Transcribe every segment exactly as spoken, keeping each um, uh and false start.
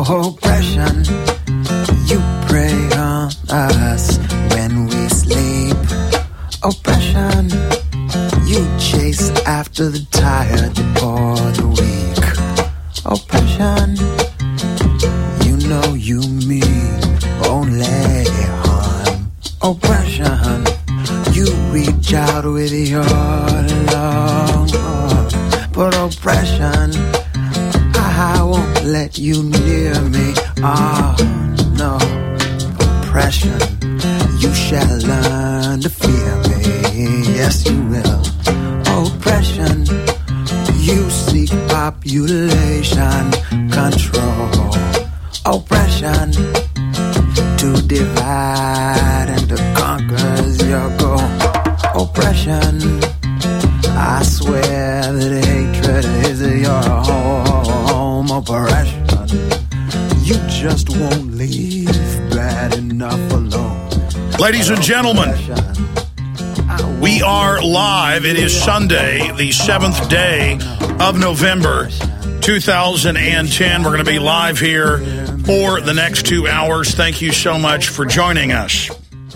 oppression. You prey on us when we sleep. Oppression. You chase after the tired or the weak. Oppression. You know you mean only harm. Oppression. You reach out with your long arm. But oppression, I won't let you near me. Oh, no. Oppression, you shall learn to fear me. Yes, you will. Oppression, you seek population control. Oppression, to divide and to conquer is your goal. Oppression, I swear that hatred is your home. Oppression, you just won't leave bad enough alone. Ladies and gentlemen, we are live. It is Sunday, the seventh day of November, two thousand ten. We're going to be live here for the next two hours. Thank you so much for joining us.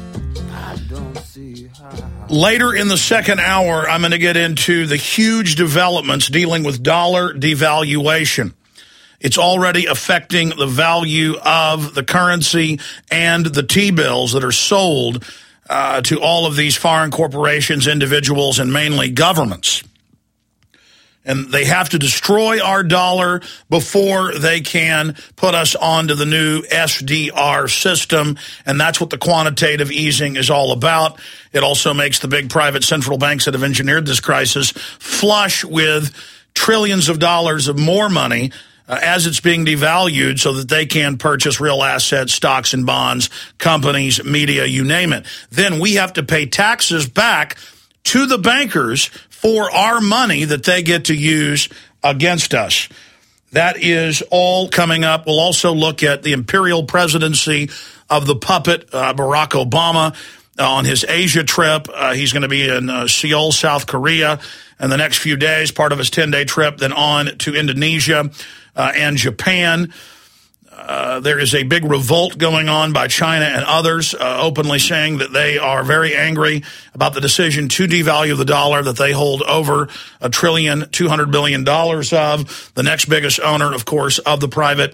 Later in the second hour, I'm going to get into the huge developments dealing with dollar devaluation. It's already affecting the value of the currency and the T-bills that are sold uh, to all of these foreign corporations, individuals, and mainly governments. And they have to destroy our dollar before they can put us onto the new S D R system. And that's what the quantitative easing is all about. It also makes the big private central banks that have engineered this crisis flush with trillions of dollars of more money uh, as it's being devalued so that they can purchase real assets, stocks and bonds, companies, media, you name it. Then we have to pay taxes back to the bankers for our money that they get to use against us. That is all coming up. We'll also look at the imperial presidency of the puppet, uh, Barack Obama, uh, on his Asia trip. Uh, he's going to be in uh, Seoul, South Korea, in the next few days, part of his ten-day trip, then on to Indonesia uh, and Japan. Uh, there is a big revolt going on by China and others, uh, openly saying that they are very angry about the decision to devalue the dollar that they hold over a trillion, two hundred billion dollars of. The next biggest owner, of course, of the private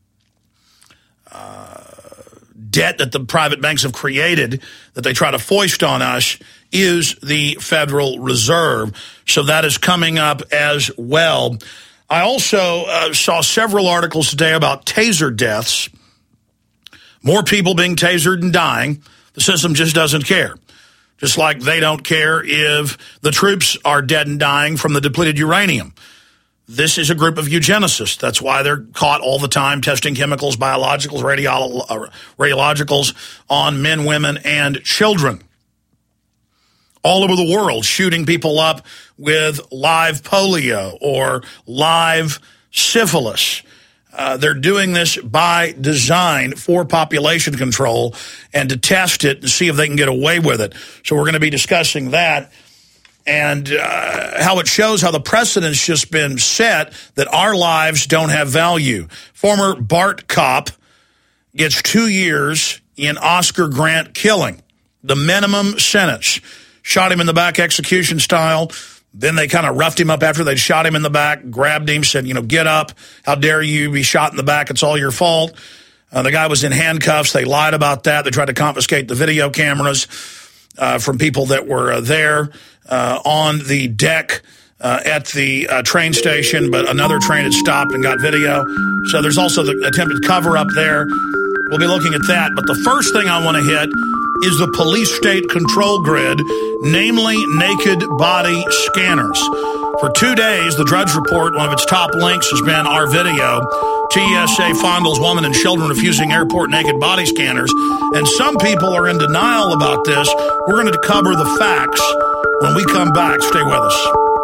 uh, debt that the private banks have created that they try to foist on us is the Federal Reserve. So that is coming up as well. I also uh, saw several articles today about taser deaths. More people being tasered and dying. The system just doesn't care. Just like they don't care if the troops are dead and dying from the depleted uranium. This is a group of eugenicists. That's why they're caught all the time testing chemicals, biologicals, radio- uh, radiologicals on men, women, and children. All over the world, shooting people up with live polio or live syphilis. Uh, they're doing this by design for population control and to test it and see if they can get away with it. So we're going to be discussing that and uh, how it shows how the precedent's just been set that our lives don't have value. Former BART cop gets two years in Oscar Grant killing, the minimum sentence. Shot him in the back, execution style. Then they kind of roughed him up after they'd shot him in the back, grabbed him, said, you know, get up. How dare you be shot in the back? It's all your fault. Uh, the guy was in handcuffs. They lied about that. They tried to confiscate the video cameras uh, from people that were uh, there uh, on the deck uh, at the uh, train station, but another train had stopped and got video. So there's also the attempted cover-up there. We'll be looking at that. But the first thing I want to hit is the police state control grid, namely naked body scanners. For two days, the Drudge Report, one of its top links has been our video. T S A fondles women and children refusing airport naked body scanners. And some people are in denial about this. We're going to cover the facts when we come back. Stay with us.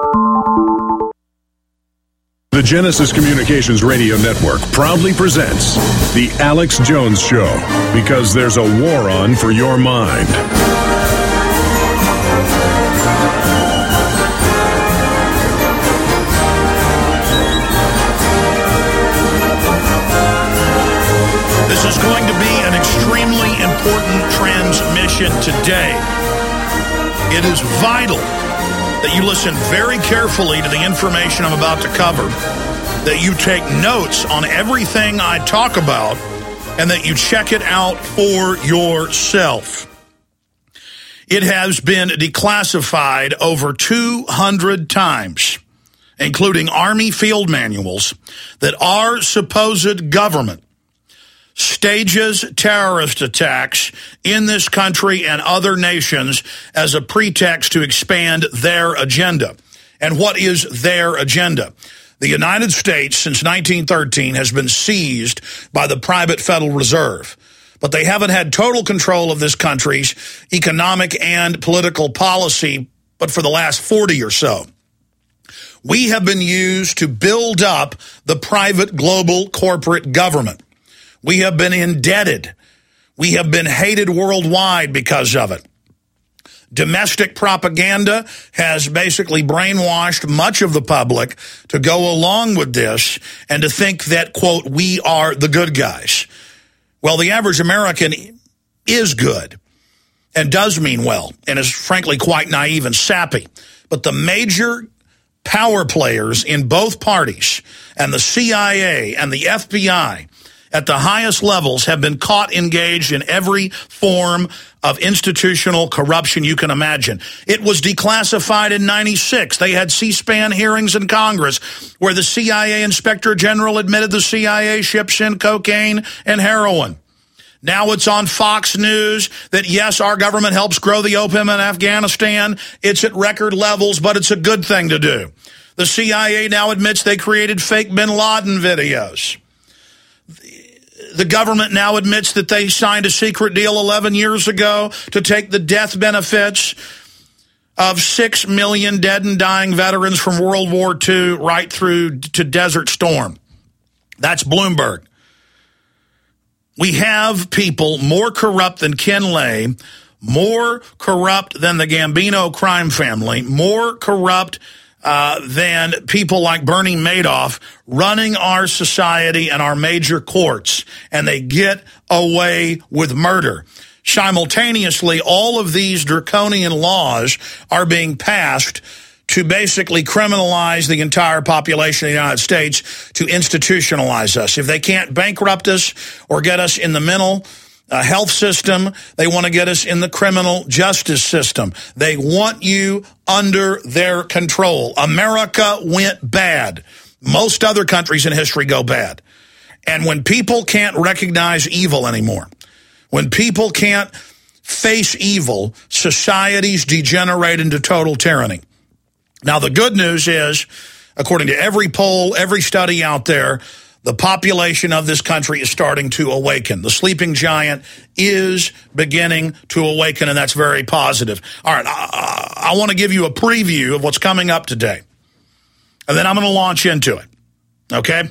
The Genesis Communications Radio Network proudly presents The Alex Jones Show, because there's a war on for your mind. It is vital that you listen very carefully to the information I'm about to cover, that you take notes on everything I talk about, and that you check it out for yourself. It has been declassified over two hundred times, including Army field manuals, that our supposed government stages terrorist attacks in this country and other nations as a pretext to expand their agenda. And what is their agenda? The United States, since nineteen thirteen, has been seized by the private Federal Reserve, but they haven't had total control of this country's economic and political policy, but for the last forty or so. We have been used to build up the private global corporate government. We have been indebted. We have been hated worldwide because of it. Domestic propaganda has basically brainwashed much of the public to go along with this and to think that, quote, we are the good guys. Well, the average American is good and does mean well and is frankly quite naive and sappy. But the major power players in both parties and the C I A and the F B I at the highest levels have been caught engaged in every form of institutional corruption you can imagine. It was declassified in ninety-six. They had C-SPAN hearings in Congress where the C I A Inspector General admitted the C I A ships in cocaine and heroin. Now it's on Fox News that, yes, our government helps grow the opium in Afghanistan. It's at record levels, but it's a good thing to do. The C I A now admits they created fake bin Laden videos. The government now admits that they signed a secret deal eleven years ago to take the death benefits of six million dead and dying veterans from World War Two right through to Desert Storm. That's Bloomberg. We have people more corrupt than Ken Lay, more corrupt than the Gambino crime family, more corrupt Uh, than people like Bernie Madoff running our society and our major courts, and they get away with murder. Simultaneously, all of these draconian laws are being passed to basically criminalize the entire population of the United States, to institutionalize us. If they can't bankrupt us or get us in the mental Uh, health system, they want to get us in the criminal justice system. They want you under their control. America went bad. Most other countries in history go bad. And when people can't recognize evil anymore, when people can't face evil, societies degenerate into total tyranny. Now, the good news is, according to every poll, every study out there, the population of this country is starting to awaken. The sleeping giant is beginning to awaken, and that's very positive. All right, I, I want to give you a preview of what's coming up today, and then I'm going to launch into it, okay?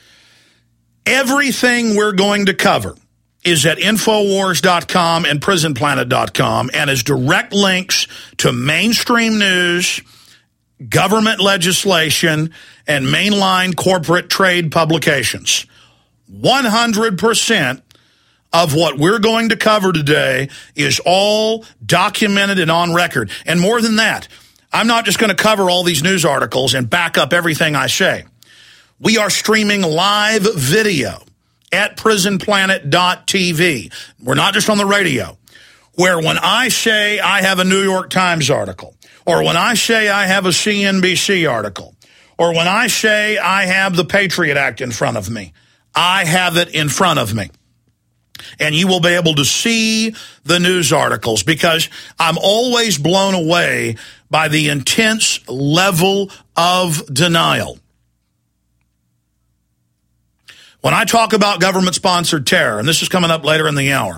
Everything we're going to cover is at Infowars dot com and Prison Planet dot com, and is direct links to mainstream news, government legislation, and mainline corporate trade publications. one hundred percent of what we're going to cover today is all documented and on record. And more than that, I'm not just going to cover all these news articles and back up everything I say. We are streaming live video at Prison Planet dot T V. We're not just on the radio, where when I say I have a New York Times article, or when I say I have a C N B C article, or when I say I have the Patriot Act in front of me, I have it in front of me. And you will be able to see the news articles, because I'm always blown away by the intense level of denial. When I talk about government-sponsored terror, and this is coming up later in the hour,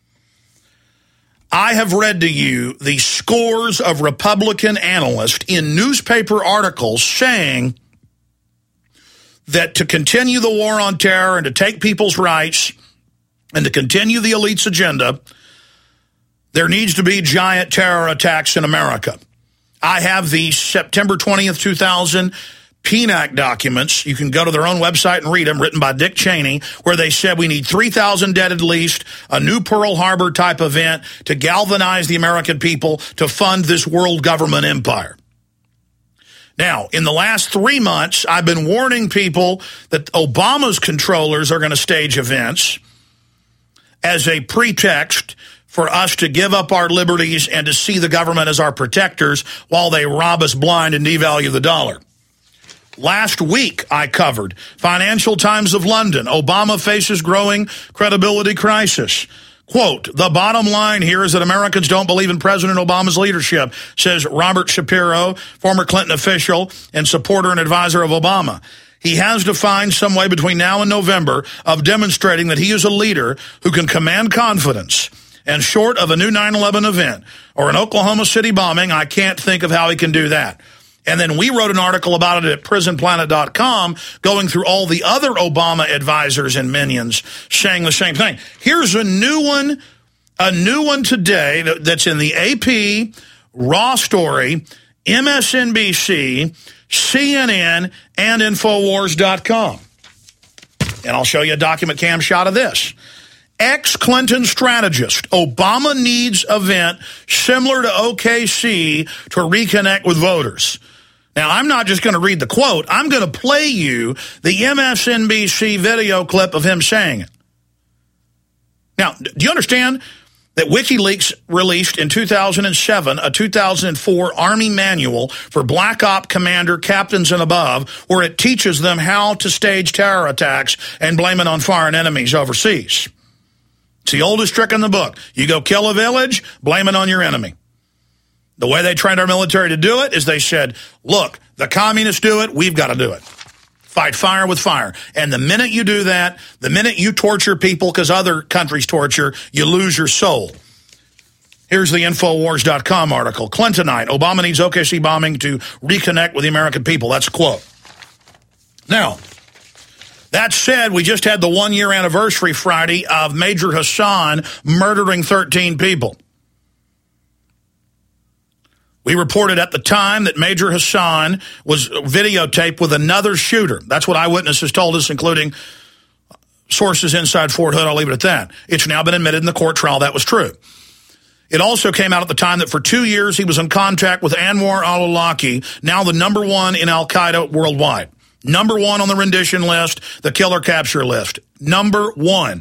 I have read to you the scores of Republican analysts in newspaper articles saying that to continue the war on terror and to take people's rights and to continue the elite's agenda, there needs to be giant terror attacks in America. I have the September twentieth, two thousand P N A C documents. You can go to their own website and read them, written by Dick Cheney, where they said we need three thousand dead at least, a new Pearl Harbor type event to galvanize the American people to fund this world government empire. Now, in the last three months, I've been warning people that Obama's controllers are going to stage events as a pretext for us to give up our liberties and to see the government as our protectors while they rob us blind and devalue the dollar. Last week, I covered Financial Times of London. Obama faces growing credibility crisis. Quote, the bottom line here is that Americans don't believe in President Obama's leadership, says Robert Shapiro, former Clinton official and supporter and advisor of Obama. He has to find some way between now and November of demonstrating that he is a leader who can command confidence. And short of a new nine eleven event or an Oklahoma City bombing, I can't think of how he can do that. And then we wrote an article about it at prison planet dot com, going through all the other Obama advisors and minions saying the same thing. Here's a new one, a new one today that's in the A P, Raw Story, M S N B C, C N N, and Infowars dot com. And I'll show you a document cam shot of this. Ex-Clinton strategist, Obama needs event similar to O K C to reconnect with voters. Now, I'm not just going to read the quote. I'm going to play you the M S N B C video clip of him saying it. Now, do you understand that WikiLeaks released in two thousand seven a two thousand four Army manual for Black Op commander captains and above, where it teaches them how to stage terror attacks and blame it on foreign enemies overseas? It's the oldest trick in the book. You go kill a village, blame it on your enemy. The way they trained our military to do it is they said, look, the communists do it, we've got to do it. Fight fire with fire. And the minute you do that, the minute you torture people because other countries torture, you lose your soul. Here's the Infowars dot com article. Clintonite, Obama needs O K C bombing to reconnect with the American people. That's a quote. Now, that said, we just had the one-year anniversary Friday of Major Hassan murdering thirteen people. We reported at the time that Major Hassan was videotaped with another shooter. That's what eyewitnesses told us, including sources inside Fort Hood. I'll leave it at that. It's now been admitted in the court trial that was true. It also came out at the time that for two years he was in contact with Anwar al-Awlaki, now the number one in al-Qaeda worldwide. Number one on the rendition list, the killer capture list. Number one.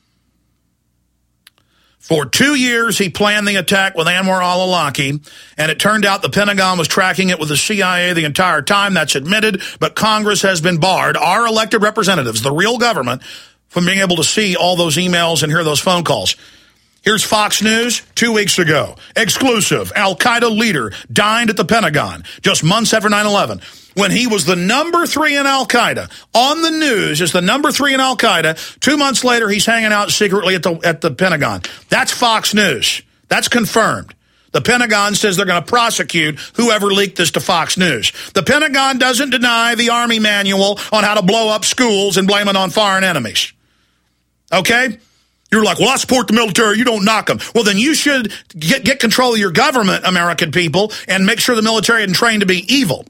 For two years, he planned the attack with Anwar al-Awlaki, and it turned out the Pentagon was tracking it with the C I A the entire time. That's admitted, but Congress has been barred, our elected representatives, the real government, from being able to see all those emails and hear those phone calls. Here's Fox News two weeks ago. Exclusive. Al-Qaeda leader dined at the Pentagon just months after nine eleven. When he was the number three in Al-Qaeda, on the news as the number three in Al-Qaeda, two months later he's hanging out secretly at the, at the Pentagon. That's Fox News. That's confirmed. The Pentagon says they're going to prosecute whoever leaked this to Fox News. The Pentagon doesn't deny the Army manual on how to blow up schools and blame it on foreign enemies. Okay? You're like, well, I support the military. You don't knock them. Well, then you should get, get control of your government, American people, and make sure the military isn't trained to be evil.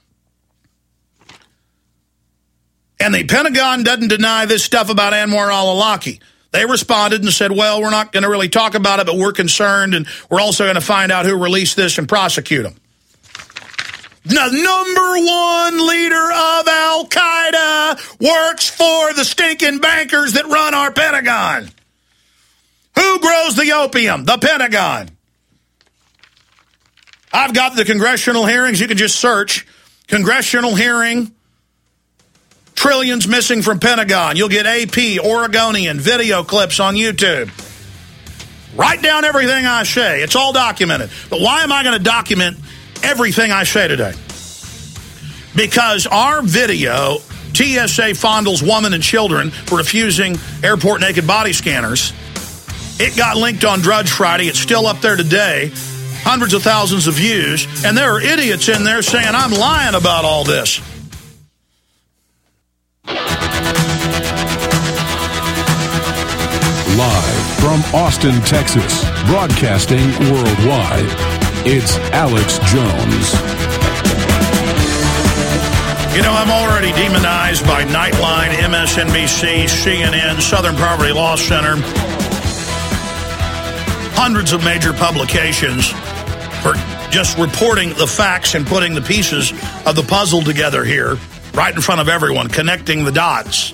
And the Pentagon doesn't deny this stuff about Anwar al-Awlaki. They responded and said, well, we're not going to really talk about it, but we're concerned, and we're also going to find out who released this and prosecute them. The number one leader of Al-Qaeda works for the stinking bankers that run our Pentagon. Who grows the opium? The Pentagon. I've got the congressional hearings. You can just search congressional hearing. Trillions missing from Pentagon. You'll get A P, Oregonian, video clips on YouTube. Write down everything I say. It's all documented. But why am I going to document everything I say today? Because our video, T S A fondles women and children for refusing airport naked body scanners. It got linked on Drudge Friday. It's still up there today. Hundreds of thousands of views. And there are idiots in there saying I'm lying about all this. Live from Austin, Texas, broadcasting worldwide, it's Alex Jones. You know, I'm already demonized by Nightline, M S N B C, C N N, Southern Poverty Law Center, hundreds of major publications for just reporting the facts and putting the pieces of the puzzle together here, right in front of everyone, connecting the dots.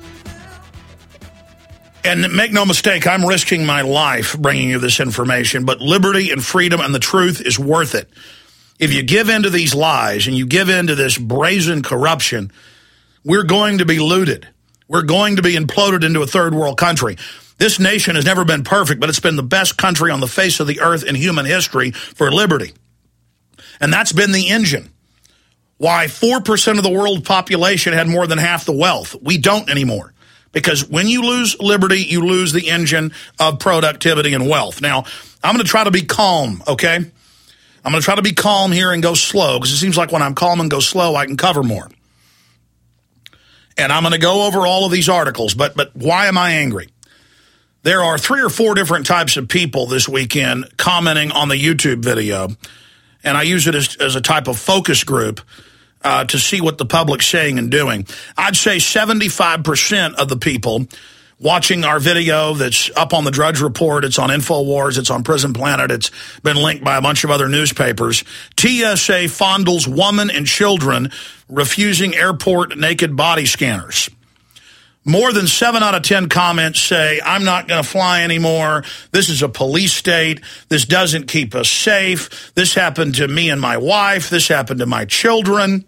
And make no mistake, I'm risking my life bringing you this information, but liberty and freedom and the truth is worth it. If you give in to these lies and you give in to this brazen corruption, we're going to be looted. We're going to be imploded into a third world country. This nation has never been perfect, but it's been the best country on the face of the earth in human history for liberty. And that's been the engine. Why four percent of the world population had more than half the wealth. We don't anymore. Because when you lose liberty, you lose the engine of productivity and wealth. Now, I'm going to try to be calm, okay? I'm going to try to be calm here and go slow, because it seems like when I'm calm and go slow, I can cover more. And I'm going to go over all of these articles, but but why am I angry? There are three or four different types of people this weekend commenting on the YouTube video, and I use it as, as a type of focus group uh, to see what the public's saying and doing. I'd say seventy-five percent of the people watching our video that's up on the Drudge Report, it's on InfoWars, it's on Prison Planet, it's been linked by a bunch of other newspapers. T S A fondles women and children refusing airport naked body scanners. More than seven out of ten comments say, I'm not going to fly anymore. This is a police state. This doesn't keep us safe. This happened to me and my wife. This happened to my children.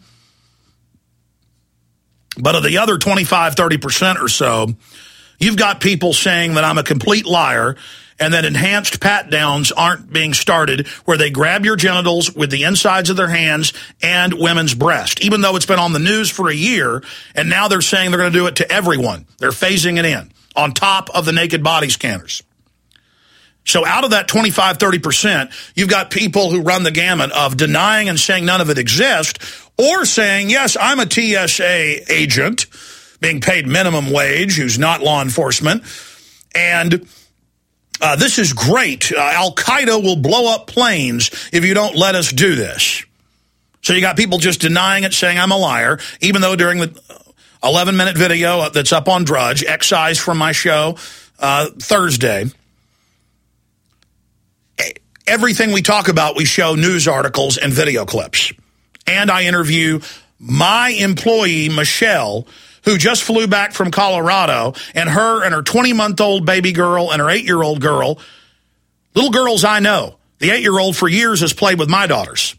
But of the other twenty-five, thirty percent or so, you've got people saying that I'm a complete liar and that enhanced pat-downs aren't being started where they grab your genitals with the insides of their hands and women's breast, even though it's been on the news for a year, and now they're saying they're going to do it to everyone. They're phasing it in on top of the naked body scanners. So out of that twenty-five, thirty percent, you've got people who run the gamut of denying and saying none of it exists, or saying, yes, I'm a T S A agent being paid minimum wage who's not law enforcement, and uh, this is great. Uh, Al-Qaeda will blow up planes if you don't let us do this. So you got people just denying it, saying I'm a liar, even though during the eleven-minute video that's up on Drudge, excised from my show uh, Thursday, everything we talk about, we show news articles and video clips. And I interview my employee, Michelle, who just flew back from Colorado, and her and her twenty-month-old baby girl and her eight-year-old girl, little girls I know. The eight-year-old for years has played with my daughters.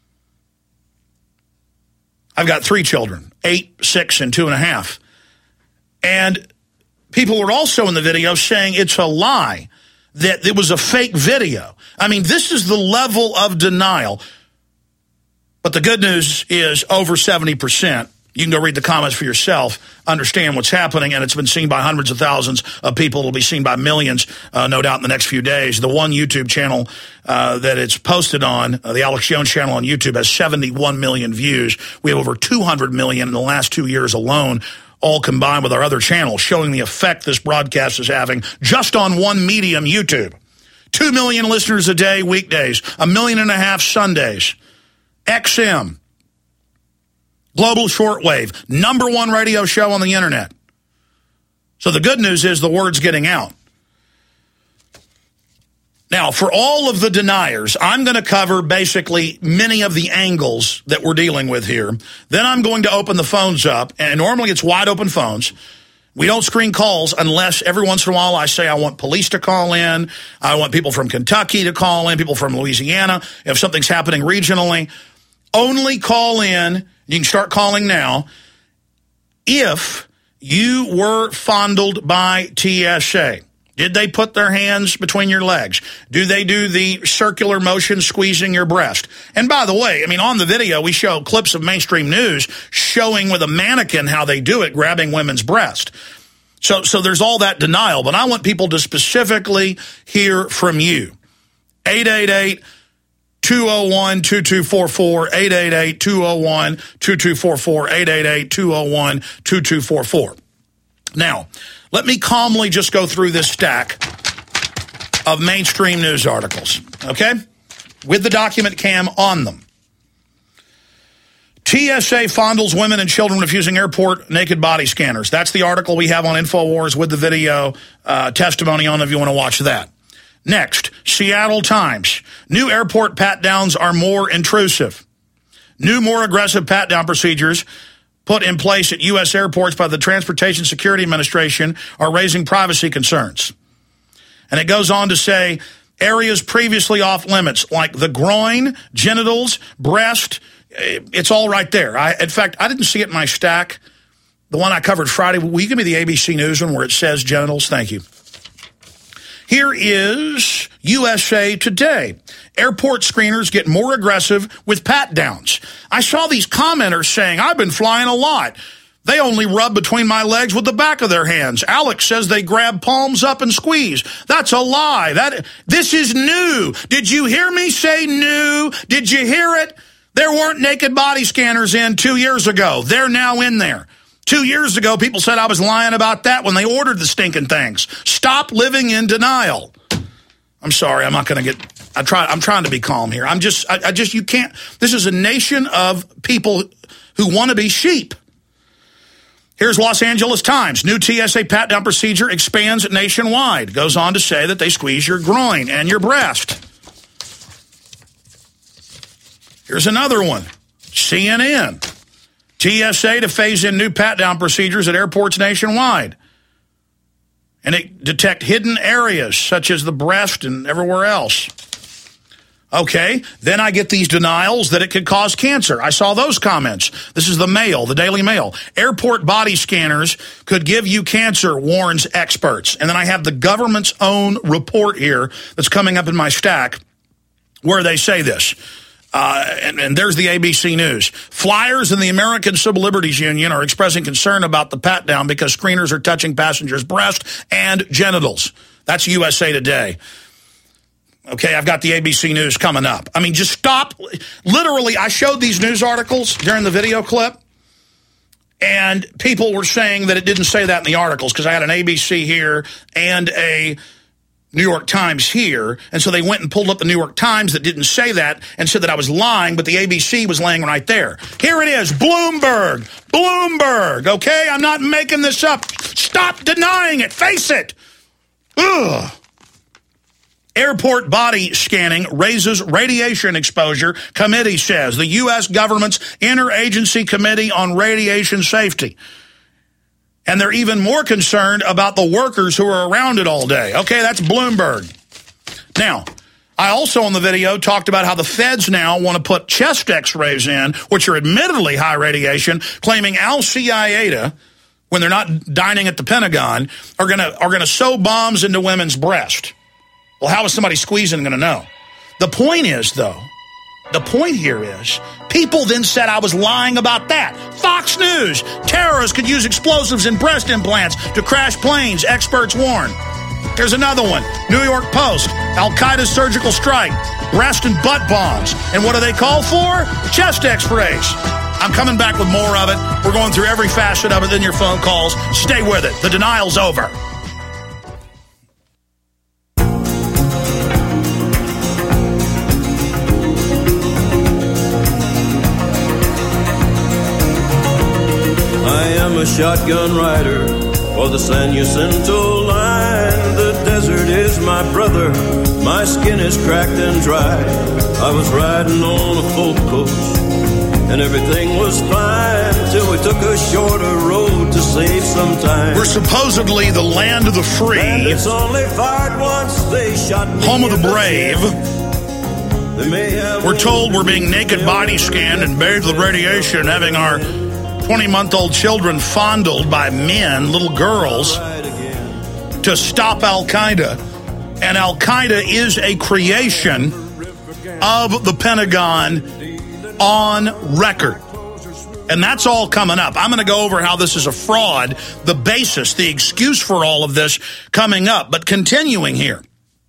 I've got three children, eight, six, and two and a half. And people were also in the video saying it's a lie, that it was a fake video. I mean, this is the level of denial. But the good news is over seventy percent. You can go read the comments for yourself, understand what's happening, and it's been seen by hundreds of thousands of people. It'll be seen by millions, uh, no doubt, in the next few days. The one YouTube channel uh, that it's posted on, uh, the Alex Jones channel on YouTube, has seventy-one million views. We have over two hundred million in the last two years alone, all combined with our other channels, showing the effect this broadcast is having just on one medium, YouTube. Two million listeners a day, weekdays. A million and a half Sundays. X M. Global shortwave, number one radio show on the internet. So the good news is the word's getting out. Now, for all of the deniers, I'm going to cover basically many of the angles that we're dealing with here. Then I'm going to open the phones up, and normally it's wide open phones. We don't screen calls unless every once in a while I say I want police to call in. I want people from Kentucky to call in, people from Louisiana. If something's happening regionally, only call in. You can start calling now if you were fondled by T S A. Did they put their hands between your legs? Do they do the circular motion squeezing your breast? And by the way, I mean, on the video, we show clips of mainstream news showing with a mannequin how they do it, grabbing women's breast. So, so there's all that denial, but I want people to specifically hear from you. eight eight eight, two oh one, two two four four, eight eight eight, two oh one, two two four four, eight eight eight, two oh one, two two four four. Now, let me calmly just go through this stack of mainstream news articles, okay? With the document cam on them. T S A fondles women and children refusing airport naked body scanners. That's the article we have on InfoWars with the video uh, testimony on if you want to watch that. Next, Seattle Times. New airport pat-downs are more intrusive. New, more aggressive pat-down procedures put in place at U S airports by the Transportation Security Administration are raising privacy concerns. And it goes on to say areas previously off limits, like the groin, genitals, breast, it's all right there. I, in fact, I didn't see it in my stack. The one I covered Friday. Will you give me the A B C News one where it says genitals? Thank you. Here is U S A Today. Airport screeners get more aggressive with pat-downs. I saw these commenters saying, I've been flying a lot. They only rub between my legs with the back of their hands. Alex says they grab palms up and squeeze. That's a lie. That This is new. Did you hear me say new? Did you hear it? There weren't naked body scanners in two years ago. They're now in there. Two years ago, people said I was lying about that when they ordered the stinking things. Stop living in denial. I'm sorry. I'm not going to get, I try, I'm trying to be calm here. I'm just, I, I just, you can't, this is a nation of people who want to be sheep. Here's Los Angeles Times. New T S A pat-down procedure expands nationwide. Goes on to say that they squeeze your groin and your breast. Here's another one. C N N. T S A to phase in new pat-down procedures at airports nationwide. And it detect hidden areas such as the breast and everywhere else. Okay, then I get these denials that it could cause cancer. I saw those comments. This is the Mail, the Daily Mail. Airport body scanners could give you cancer, warns experts. And then I have the government's own report here that's coming up in my stack where they say this. Uh, and, and there's the A B C News. Flyers in the American Civil Liberties Union are expressing concern about the pat-down because screeners are touching passengers' breast and genitals. That's U S A Today. Okay, I've got the A B C News coming up. I mean, just stop. Literally, I showed these news articles during the video clip, and people were saying that it didn't say that in the articles because I had an A B C here and a New York Times here, and so they went and pulled up the New York Times that didn't say that and said that I was lying, but the A B C was laying right there. Here it is, Bloomberg, Bloomberg, okay? I'm not making this up. Stop denying it. Face it. Ugh. Airport body scanning raises radiation exposure, committee says. The U S government's Interagency Committee on Radiation Safety. And they're even more concerned about the workers who are around it all day. Okay, that's Bloomberg. Now, I also on the video talked about how the feds now want to put chest x-rays in, which are admittedly high radiation, claiming Al-Qaeda, when they're not dining at the Pentagon, are going to are going to sew bombs into women's breasts. Well, how is somebody squeezing going to know? The point is, though, the point here is, people then said I was lying about that. Fox News, terrorists could use explosives in breast implants to crash planes, experts warn. Here's another one, New York Post, Al-Qaeda's surgical strike, breast and butt bombs. And what do they call for? Chest x-rays. I'm coming back with more of it. We're going through every facet of it in your phone calls. Stay with it. The denial's over. A shotgun rider for the San Jacinto line. The desert is my brother, my skin is cracked and dry. I was riding on a folk coach and everything was fine till we took a shorter road to save some time. We're supposedly the land of the free, it's only fired once, they shot me home of the brave. The we're told we're being naked body scanned and bathed with radiation, having our twenty-month-old children fondled by men, little girls, to stop Al-Qaeda. And Al-Qaeda is a creation of the Pentagon on record. And that's all coming up. I'm going to go over how this is a fraud, the basis, the excuse for all of this coming up. But continuing here.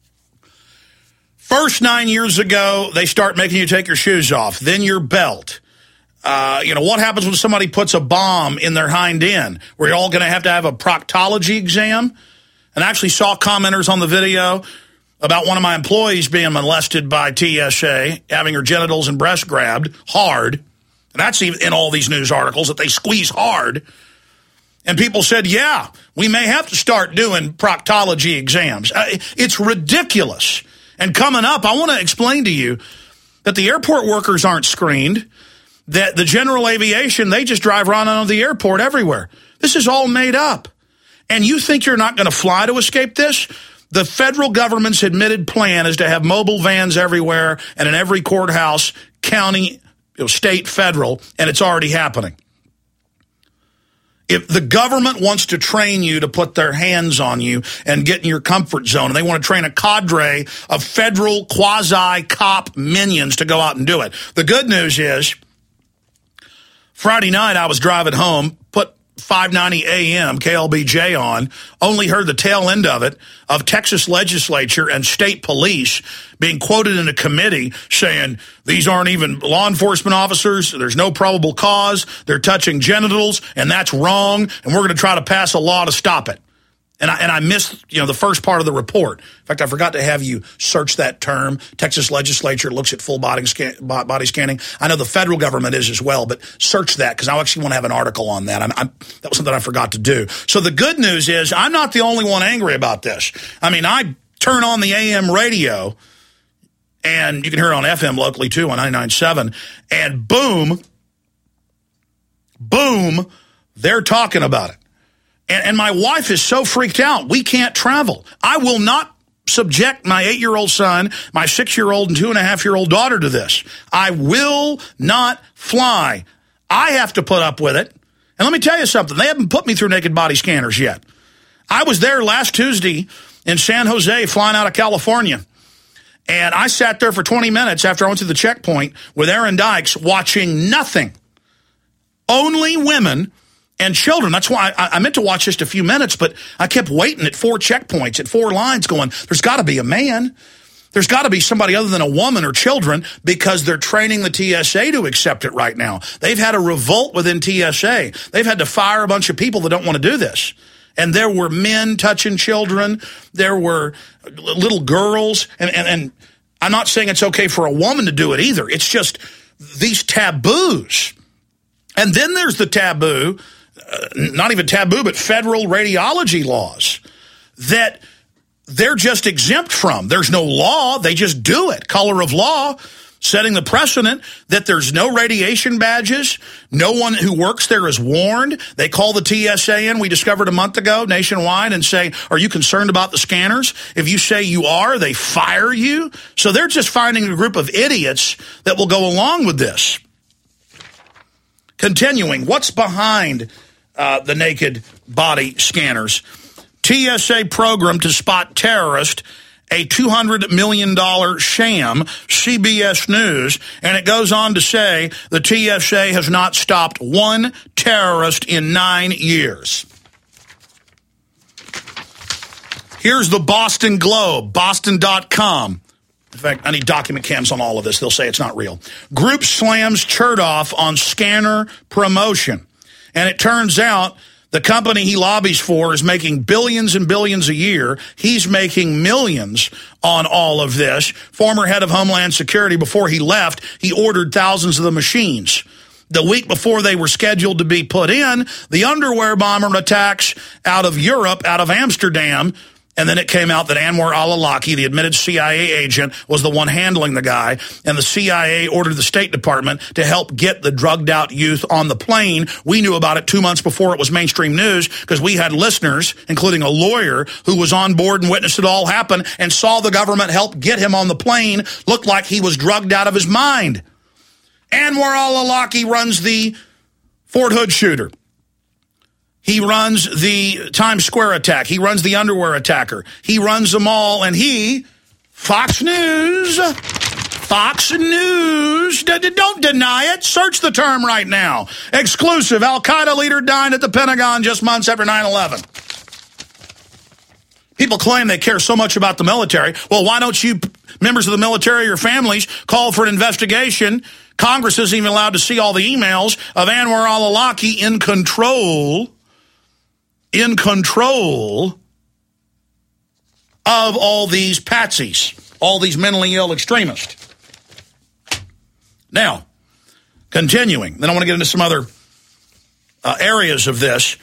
First nine years ago, they start making you take your shoes off, then your belt. Uh, you know, what happens when somebody puts a bomb in their hind end? We're all going to have to have a proctology exam. And I actually saw commenters on the video about one of my employees being molested by T S A, having her genitals and breast grabbed hard. And that's even in all these news articles that they squeeze hard. And people said, yeah, we may have to start doing proctology exams. Uh, it's ridiculous. And coming up, I want to explain to you that the airport workers aren't screened, that the general aviation, they just drive around on the airport everywhere. This is all made up. And you think you're not going to fly to escape this? The federal government's admitted plan is to have mobile vans everywhere and in every courthouse, county, you know, state, federal, and it's already happening. If the government wants to train you to put their hands on you and get in your comfort zone, and they want to train a cadre of federal quasi-cop minions to go out and do it. The good news is, Friday night I was driving home, put five ninety A M K L B J on, only heard the tail end of it, of Texas legislature and state police being quoted in a committee saying these aren't even law enforcement officers, there's no probable cause, they're touching genitals, and that's wrong, and we're going to try to pass a law to stop it. And I, and I missed, you know, the first part of the report. In fact, I forgot to have you search that term. Texas legislature looks at full body, scan, body scanning. I know the federal government is as well, but search that because I actually want to have an article on that. I'm, I'm, that was something I forgot to do. So the good news is I'm not the only one angry about this. I mean, I turn on the A M radio, and you can hear it on F M locally too on ninety-nine point seven, and boom, boom, they're talking about it. And, and my wife is so freaked out, we can't travel. I will not subject my eight-year-old son, my six-year-old and two-and-a-half-year-old daughter to this. I will not fly. I have to put up with it. And let me tell you something. They haven't put me through naked body scanners yet. I was there last Tuesday in San Jose flying out of California. And I sat there for twenty minutes after I went to the checkpoint with Aaron Dykes watching nothing. Only women and children. That's why I, I meant to watch just a few minutes, but I kept waiting at four checkpoints, at four lines going, there's got to be a man. There's got to be somebody other than a woman or children because they're training the T S A to accept it right now. They've had a revolt within T S A. They've had to fire a bunch of people that don't want to do this. And there were men touching children. There were little girls. And, and, and I'm not saying it's okay for a woman to do it either. It's just these taboos. And then there's the taboo, uh, not even taboo, but federal radiology laws that they're just exempt from. There's no law. They just do it. Color of law, setting the precedent that there's no radiation badges. No one who works there is warned. They call the T S A in, we discovered a month ago, nationwide, and say, are you concerned about the scanners? If you say you are, they fire you. So they're just finding a group of idiots that will go along with this. Continuing, what's behind uh, the naked body scanners? T S A program to spot terrorist, a two hundred million dollars sham, C B S News, and it goes on to say the T S A has not stopped one terrorist in nine years. Here's the Boston Globe, boston dot com. In fact, I need document cams on all of this. They'll say it's not real. Group slams Chertoff on scanner promotion. And it turns out the company he lobbies for is making billions and billions a year. He's making millions on all of this. Former head of Homeland Security, before he left, he ordered thousands of the machines. The week before they were scheduled to be put in, the underwear bomber attacks out of Europe, out of Amsterdam. And then it came out that Anwar al-Awlaki, the admitted C I A agent, was the one handling the guy. And the C I A ordered the State Department to help get the drugged-out youth on the plane. We knew about it two months before it was mainstream news because we had listeners, including a lawyer, who was on board and witnessed it all happen and saw the government help get him on the plane. Looked like he was drugged out of his mind. Anwar al-Awlaki runs the Fort Hood shooter. He runs the Times Square attack. He runs the underwear attacker. He runs them all, and he, Fox News, Fox News, don't deny it. Search the term right now. Exclusive, Al-Qaeda leader died at the Pentagon just months after nine eleven. People claim they care so much about the military. Well, why don't you, members of the military or families, call for an investigation? Congress isn't even allowed to see all the emails of Anwar al-Awlaki in control in control of all these patsies, all these mentally ill extremists. Now, Continuing. Then I want to get into some other uh, areas of this.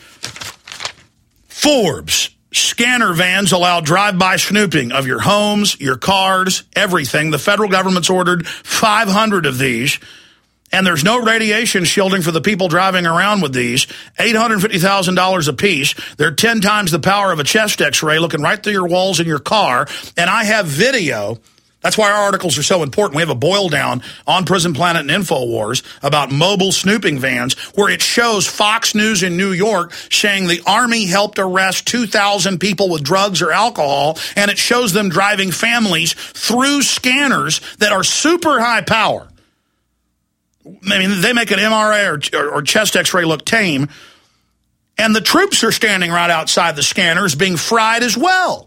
Forbes. Scanner vans allow drive-by snooping of your homes, your cars, everything. The federal government's ordered five hundred of these, and there's no radiation shielding for the people driving around with these. eight hundred fifty thousand dollars a piece. They're ten times the power of a chest x-ray, looking right through your walls in your car. And I have video. That's why our articles are so important. We have a boil down on Prison Planet and InfoWars about mobile snooping vans where it shows Fox News in New York saying the Army helped arrest two thousand people with drugs or alcohol, and it shows them driving families through scanners that are super high power. I mean, they make an M R I or, or, or chest x-ray look tame, and the troops are standing right outside the scanners being fried as well.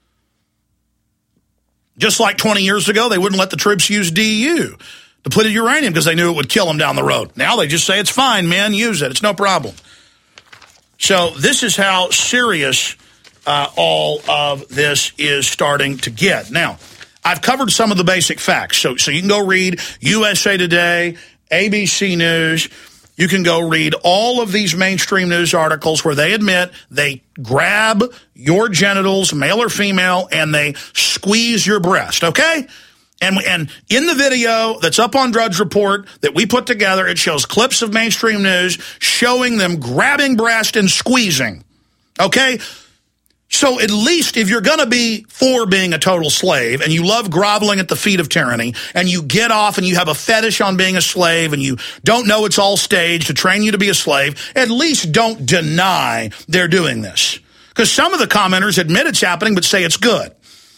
Just like twenty years ago, they wouldn't let the troops use D U, depleted uranium, because they knew it would kill them down the road. Now they just say, it's fine, men, use it. It's no problem. So this is how serious uh, all of this is starting to get. Now, I've covered some of the basic facts. So, so you can go read U S A Today, A B C News. You can go read all of these mainstream news articles where they admit they grab your genitals, male or female, and they squeeze your breast, okay? And, and in the video that's up on Drudge Report that we put together, it shows clips of mainstream news showing them grabbing breast and squeezing, okay? So at least if you're going to be for being a total slave and you love groveling at the feet of tyranny and you get off and you have a fetish on being a slave and you don't know it's all staged to train you to be a slave, at least don't deny they're doing this. Because some of the commenters admit it's happening but say it's good.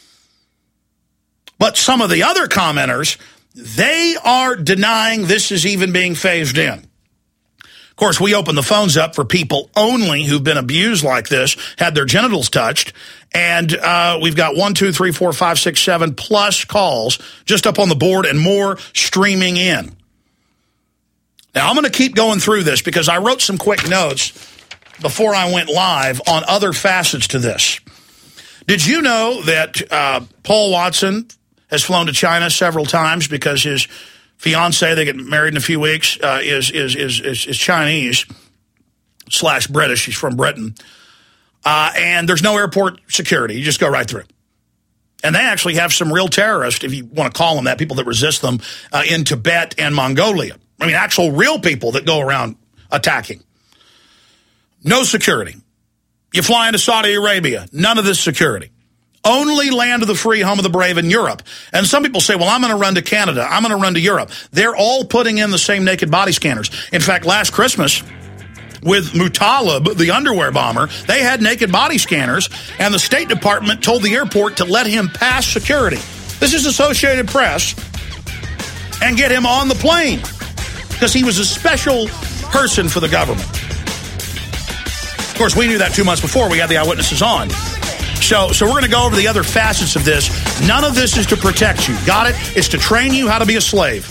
But some of the other commenters, they are denying this is even being phased in. Of course, we open the phones up for people only who've been abused like this, had their genitals touched, and uh, we've got one, two, three, four, five, six, seven plus calls just up on the board and more streaming in. Now, I'm going to keep going through this because I wrote some quick notes before I went live on other facets to this. Did you know that uh, Paul Watson has flown to China several times because his fiance, they get married in a few weeks, uh, is, is is is is Chinese slash British. She's from Britain, uh, and there's no airport security. You just go right through. And they actually have some real terrorists, if you want to call them that, people that resist them uh, in Tibet and Mongolia. I mean, actual real people that go around attacking. No security. You fly into Saudi Arabia, none of this security. Only land of the free, home of the brave in Europe. And some people say, well, I'm going to run to Canada. I'm going to run to Europe. They're all putting in the same naked body scanners. In fact, last Christmas with Mutalib, the underwear bomber, they had naked body scanners, and the State Department told the airport to let him pass security. This is Associated Press. And get him on the plane because he was a special person for the government. Of course, we knew that two months before. We had the eyewitnesses on. So, so we're going to go over the other facets of this. None of this is to protect you. Got it? It's to train you how to be a slave.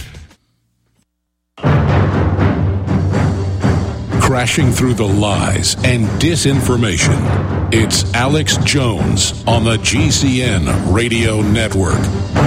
Crashing through the lies and disinformation. It's Alex Jones on the G C N Radio Network.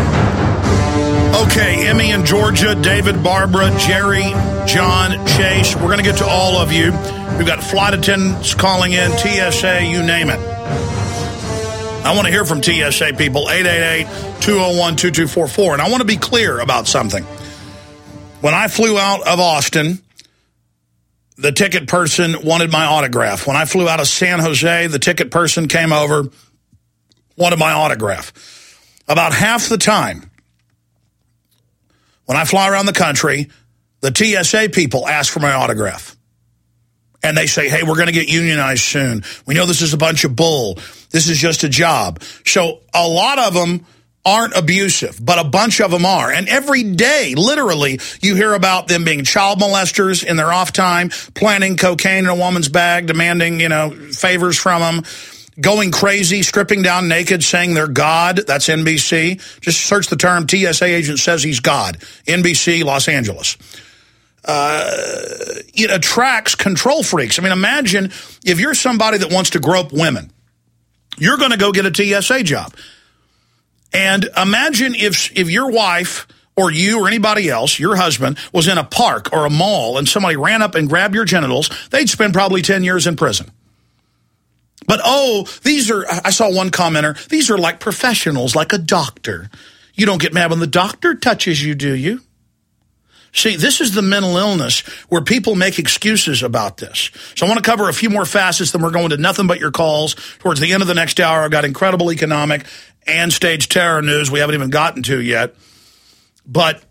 Okay, Emmy in Georgia, David, Barbara, Jerry, John, Chase. We're going to get to all of you. We've got flight attendants calling in, T S A, you name it. I want to hear from T S A people, eight eight eight, two oh one, two two four four. And I want to be clear about something. When I flew out of Austin, the ticket person wanted my autograph. When I flew out of San Jose, the ticket person came over, wanted my autograph. About half the time, when I fly around the country, the T S A people ask for my autograph. And they say, hey, we're going to get unionized soon. We know this is a bunch of bull. This is just a job. So a lot of them aren't abusive, but a bunch of them are. And every day, literally, you hear about them being child molesters in their off time, planting cocaine in a woman's bag, demanding, you know, favors from them, going crazy, stripping down naked, saying they're God. That's N B C. Just search the term T S A agent says he's God. N B C, Los Angeles. Uh, it attracts control freaks. I mean, imagine if you're somebody that wants to grope women, you're going to go get a T S A job. And imagine if if your wife or you or anybody else, your husband, was in a park or a mall and somebody ran up and grabbed your genitals, they'd spend probably ten years in prison. But, oh, these are, I saw one commenter, these are like professionals, like a doctor. You don't get mad when the doctor touches you, do you? See, this is the mental illness where people make excuses about this. So I want to cover a few more facets, then we're going to nothing but your calls. Towards the end of the next hour, I've got incredible economic and stage terror news we haven't even gotten to yet. But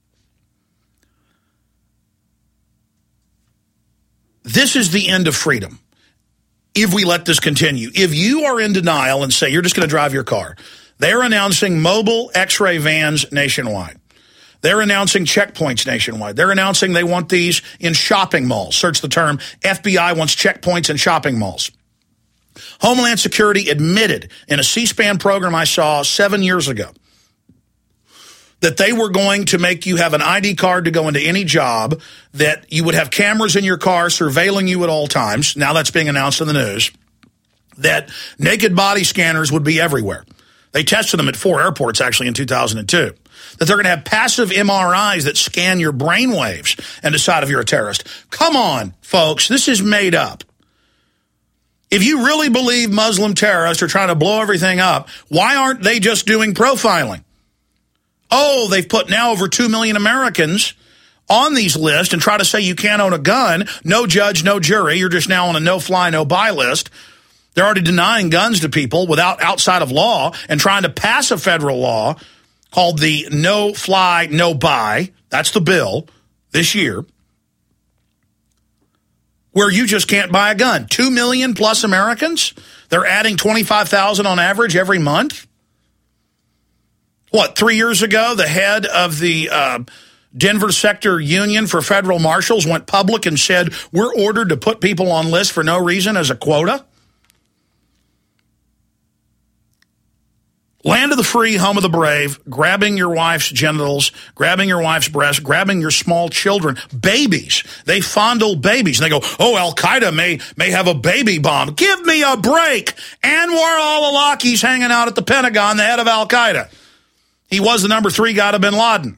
this is the end of freedom if we let this continue. If you are in denial and say you're just going to drive your car, they're announcing mobile x-ray vans nationwide. They're announcing checkpoints nationwide. They're announcing they want these in shopping malls. Search the term, F B I wants checkpoints in shopping malls. Homeland Security admitted in a C-SPAN program I saw seven years ago that they were going to make you have an I D card to go into any job, that you would have cameras in your car surveilling you at all times. Now that's being announced in the news. That naked body scanners would be everywhere. They tested them at four airports, actually, in two thousand two. That they're going to have passive M R Is that scan your brain waves and decide if you're a terrorist. Come on, folks. This is made up. If you really believe Muslim terrorists are trying to blow everything up, why aren't they just doing profiling? Oh, they've put now over two million Americans on these lists and try to say you can't own a gun. No judge, no jury. You're just now on a no-fly, no-buy list. They're already denying guns to people without outside of law and trying to pass a federal law called the no-fly, no-buy. That's the bill this year, where you just can't buy a gun. Two million plus Americans. They're adding twenty-five thousand on average every month. What, three years ago, the head of the uh, Denver Sector Union for Federal Marshals went public and said, we're ordered to put people on lists for no reason as a quota. Land of the free, home of the brave, grabbing your wife's genitals, grabbing your wife's breast, grabbing your small children, babies. They fondle babies. And they go, oh, Al-Qaeda may may have a baby bomb. Give me a break. Anwar al-Awlaki's hanging out at the Pentagon, the head of Al-Qaeda. He was the number three guy to bin Laden.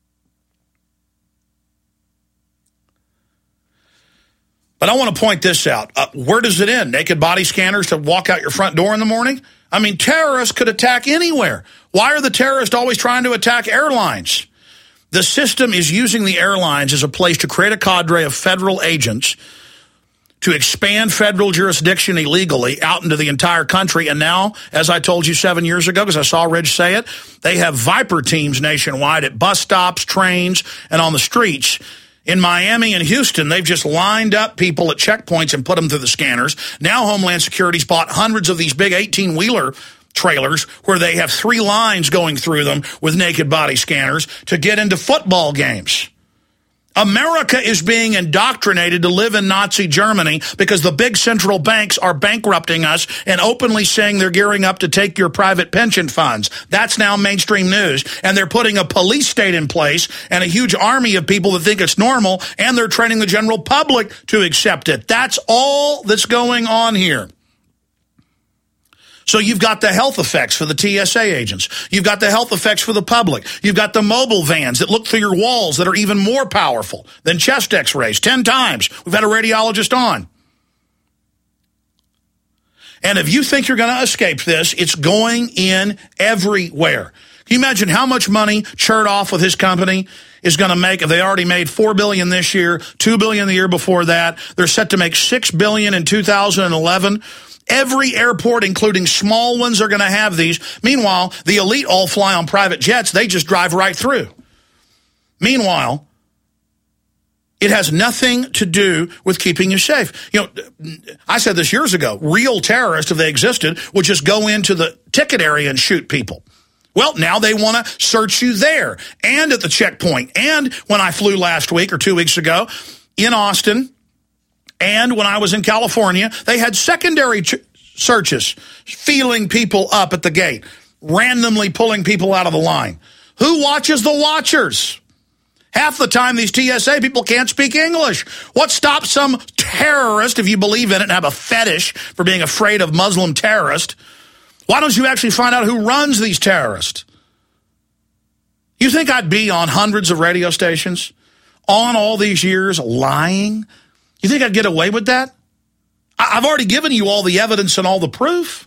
But I want to point this out. Uh, where does it end? Naked body scanners to walk out your front door in the morning? I mean, terrorists could attack anywhere. Why are the terrorists always trying to attack airlines? The system is using the airlines as a place to create a cadre of federal agents to expand federal jurisdiction illegally out into the entire country. And now, as I told you seven years ago, because I saw Ridge say it, they have Viper teams nationwide at bus stops, trains, and on the streets. In Miami and Houston, they've just lined up people at checkpoints and put them through the scanners. Now Homeland Security's bought hundreds of these big eighteen-wheeler trailers where they have three lines going through them with naked body scanners to get into football games. America is being indoctrinated to live in Nazi Germany because the big central banks are bankrupting us and openly saying they're gearing up to take your private pension funds. That's now mainstream news. And they're putting a police state in place and a huge army of people that think it's normal, and they're training the general public to accept it. That's all that's going on here. So you've got the health effects for the T S A agents. You've got the health effects for the public. You've got the mobile vans that look through your walls that are even more powerful than chest x-rays, ten times. We've had a radiologist on. And if you think you're going to escape this, it's going in everywhere. Can you imagine how much money Chertoff with his company is going to make? If they already made four billion dollars this year, two billion dollars the year before that, they're set to make six billion dollars in two thousand eleven. Every airport, including small ones, are going to have these. Meanwhile, the elite all fly on private jets. They just drive right through. Meanwhile, it has nothing to do with keeping you safe. You know, I said this years ago, real terrorists, if they existed, would just go into the ticket area and shoot people. Well, now they want to search you there and at the checkpoint. And when I flew last week or two weeks ago in Austin, and when I was in California, they had secondary ch- searches, feeling people up at the gate, randomly pulling people out of the line. Who watches the watchers? Half the time, these T S A people can't speak English. What stops some terrorist, if you believe in it and have a fetish for being afraid of Muslim terrorists? Why don't you actually find out who runs these terrorists? You think I'd be on hundreds of radio stations on all these years lying? You think I'd get away with that? I've already given you all the evidence and all the proof.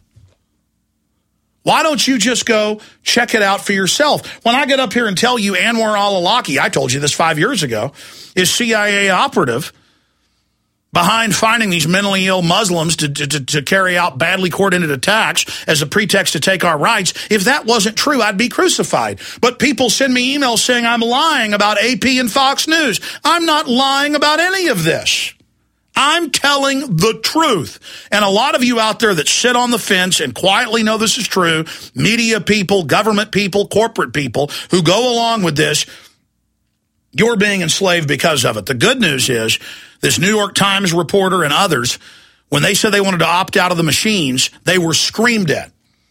Why don't you just go check it out for yourself? When I get up here and tell you Anwar al-Awlaki, I told you this five years ago, is C I A operative behind finding these mentally ill Muslims to, to, to carry out badly coordinated attacks as a pretext to take our rights. If that wasn't true, I'd be crucified. But people send me emails saying I'm lying about A P and Fox News. I'm not lying about any of this. I'm telling the truth. And a lot of you out there that sit on the fence and quietly know this is true, media people, government people, corporate people who go along with this, you're being enslaved because of it. The good news is this New York Times reporter and others, when they said they wanted to opt out of the machines, they were screamed at.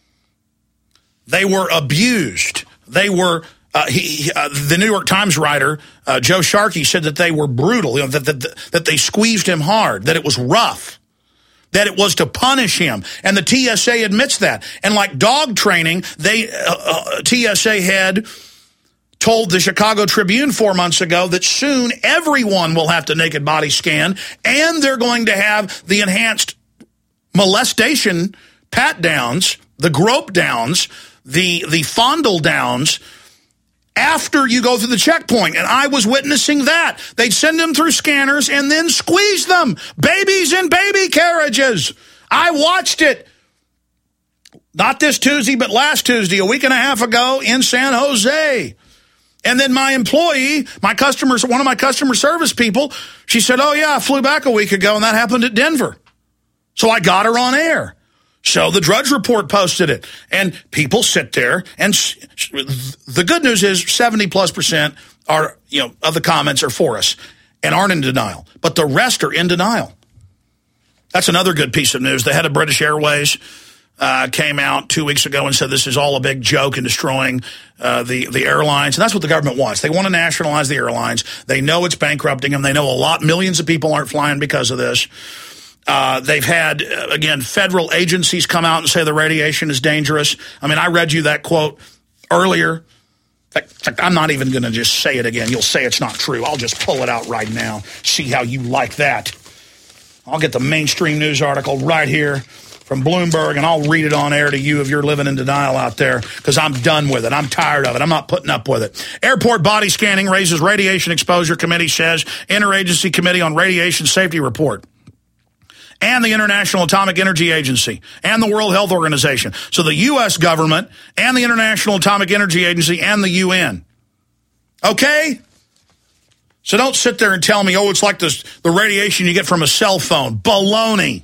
They were abused. They were, uh, he, uh, the New York Times writer, uh, Joe Sharkey, said that they were brutal, you know, that, that, that they squeezed him hard, that it was rough, that it was to punish him. And the T S A admits that. And like dog training, they uh, uh, T S A head told the Chicago Tribune four months ago that soon everyone will have to naked body scan, and they're going to have the enhanced molestation pat downs, the grope downs, the, the fondle downs after you go through the checkpoint. And I was witnessing that. They'd send them through scanners and then squeeze them. Babies in baby carriages. I watched it. Not this Tuesday, but last Tuesday, a week and a half ago in San Jose. And then my employee, my customers, one of my customer service people, she said, oh, yeah, I flew back a week ago, and that happened at Denver. So I got her on air. So the Drudge Report posted it. And people sit there, and the good news is seventy plus percent are, you know, of the comments are for us and aren't in denial. But the rest are in denial. That's another good piece of news. The head of British Airways Uh, came out two weeks ago and said this is all a big joke in destroying uh, the, the airlines. And that's what the government wants. They want to nationalize the airlines. They know it's bankrupting them. They know a lot, millions of people aren't flying because of this. Uh, they've had, uh, again, federal agencies come out and say the radiation is dangerous. I mean, I read you that quote earlier. In fact, in fact I'm not even going to just say it again. You'll say it's not true. I'll just pull it out right now. See how you like that. I'll get the mainstream news article right here from Bloomberg, and I'll read it on air to you if you're living in denial out there, because I'm done with it. I'm tired of it. I'm not putting up with it. Airport body scanning raises radiation exposure, committee says. Interagency Committee on Radiation Safety report. And the International Atomic Energy Agency and the World Health Organization. So the U S government and the International Atomic Energy Agency and the U N. Okay? So don't sit there and tell me, oh, it's like this, the radiation you get from a cell phone. Baloney.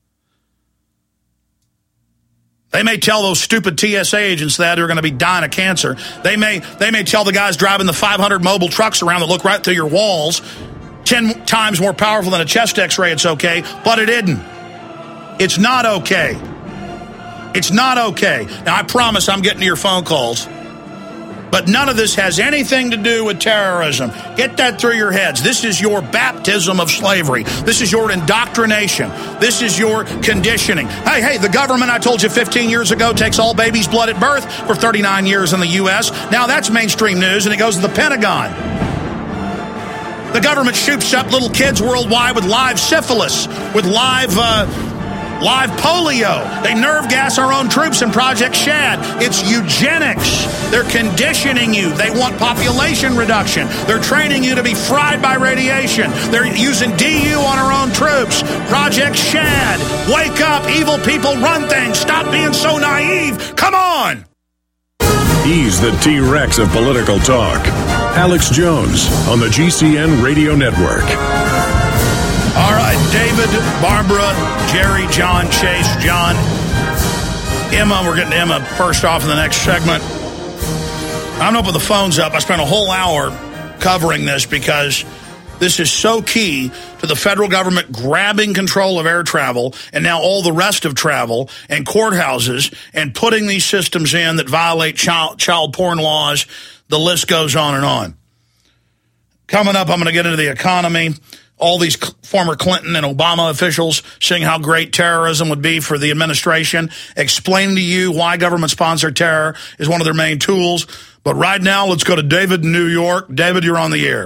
They may tell those stupid T S A agents that who are going to be dying of cancer. They may they may tell the guys driving the five hundred mobile trucks around that look right through your walls, ten times more powerful than a chest x-ray, it's okay, but it isn't. It's not okay. It's not okay. Now, I promise I'm getting to your phone calls. But none of this has anything to do with terrorism. Get that through your heads. This is your baptism of slavery. This is your indoctrination. This is your conditioning. Hey, hey, the government, I told you fifteen years ago, takes all babies' blood at birth for thirty-nine years in the U S Now that's mainstream news, and it goes to the Pentagon. The government shoots up little kids worldwide with live syphilis, with live... Uh, Live polio. They nerve gas our own troops in Project Shad. It's eugenics. They're conditioning you. They want population reduction. They're training you to be fried by radiation. They're using D U on our own troops. Project Shad. Wake up, evil people, run things. Stop being so naive. Come on. He's the T-Rex of political talk. Alex Jones on the G C N Radio Network. All right, David, Barbara, Jerry, John, Chase, John, Emma. We're getting to Emma first off in the next segment. I'm going to put the phones up. I spent a whole hour covering this because this is so key to the federal government grabbing control of air travel and now all the rest of travel and courthouses and putting these systems in that violate child, child porn laws. The list goes on and on. Coming up, I'm going to get into the economy. All these former Clinton and Obama officials saying how great terrorism would be for the administration, explaining to you why government-sponsored terror is one of their main tools. But right now, let's go to David in New York. David, you're on the air.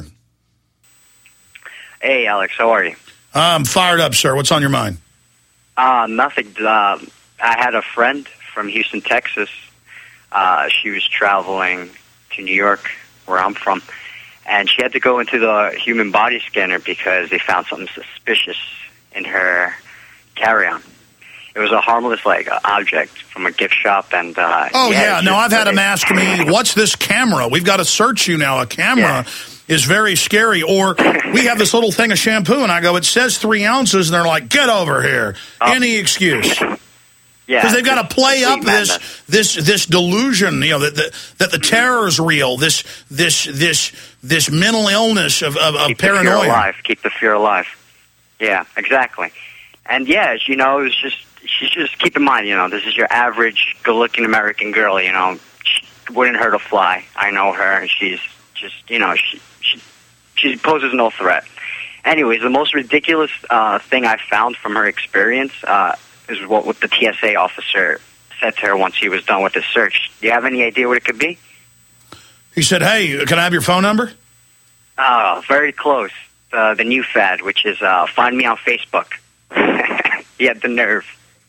Hey, Alex, how are you? I'm fired up, sir. What's on your mind? Uh, nothing. Uh, I had a friend from Houston, Texas. Uh, she was traveling to New York, where I'm from, and she had to go into the human body scanner because they found something suspicious in her carry-on. It was a harmless, like, uh, object from a gift shop, and uh, oh yeah, yeah, no, I've had them it, ask me, "What's this camera? We've got to search you now." A camera yeah. is very scary. Or we have this little thing of shampoo, and I go, "It says three ounces," and they're like, "Get over here!" Oh. Any excuse. Yeah, because they've got to play up madness. this this this delusion, you know, that the, that the terror is real. This this this this mental illness of of, of Keep paranoia. The fear alive. Keep the fear alive. Yeah, exactly. And yeah, you know, it was just. She's just keep in mind, you know, this is your average good-looking American girl. You know, she wouldn't hurt a fly. I know her, and she's just, you know, she she, she poses no threat. Anyways, the most ridiculous uh, thing I found from her experience uh, is what, what the T S A officer said to her once he was done with his search. Do you have any idea what it could be? He said, "Hey, can I have your phone number?" Oh, very close. Uh, the new fad, which is uh, find me on Facebook. He had the nerve.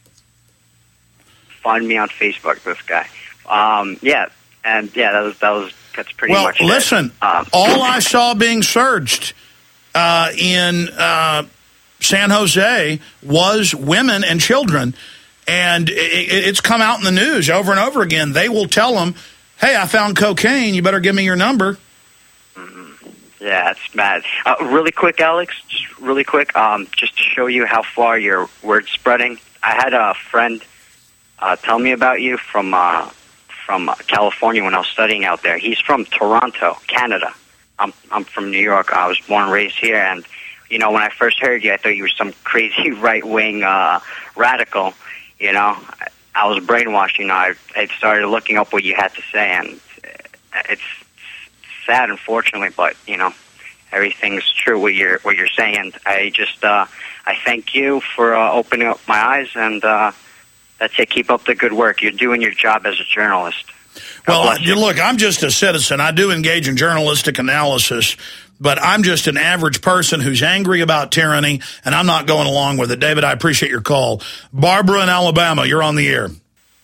Find me on Facebook, this guy. Um, yeah, and yeah, that was that was that's pretty well, much. Well, listen, um, all I saw being searched uh, in uh, San Jose was women and children, and it, it's come out in the news over and over again. They will tell them, "Hey, I found cocaine. You better give me your number." Mm-hmm. Yeah, it's mad. Uh, really quick, Alex, just really quick, um, just to show you how far your word's spreading. I had a friend. Uh, tell me about you from uh, from California when I was studying out there. He's from Toronto, Canada. I'm I'm from New York. I was born and raised here, and you know when I first heard you, I thought you were some crazy right wing uh, radical. You know, I, I was brainwashed. You know, I, I started looking up what you had to say, and it's sad, unfortunately, but you know, everything's true what you're what you're saying. And I just uh, I thank you for uh, opening up my eyes and. Uh, That's it. Keep up the good work. You're doing your job as a journalist. God well, you. Look, I'm just a citizen. I do engage in journalistic analysis, but I'm just an average person who's angry about tyranny, and I'm not going along with it. David, I appreciate your call. Barbara in Alabama, you're on the air.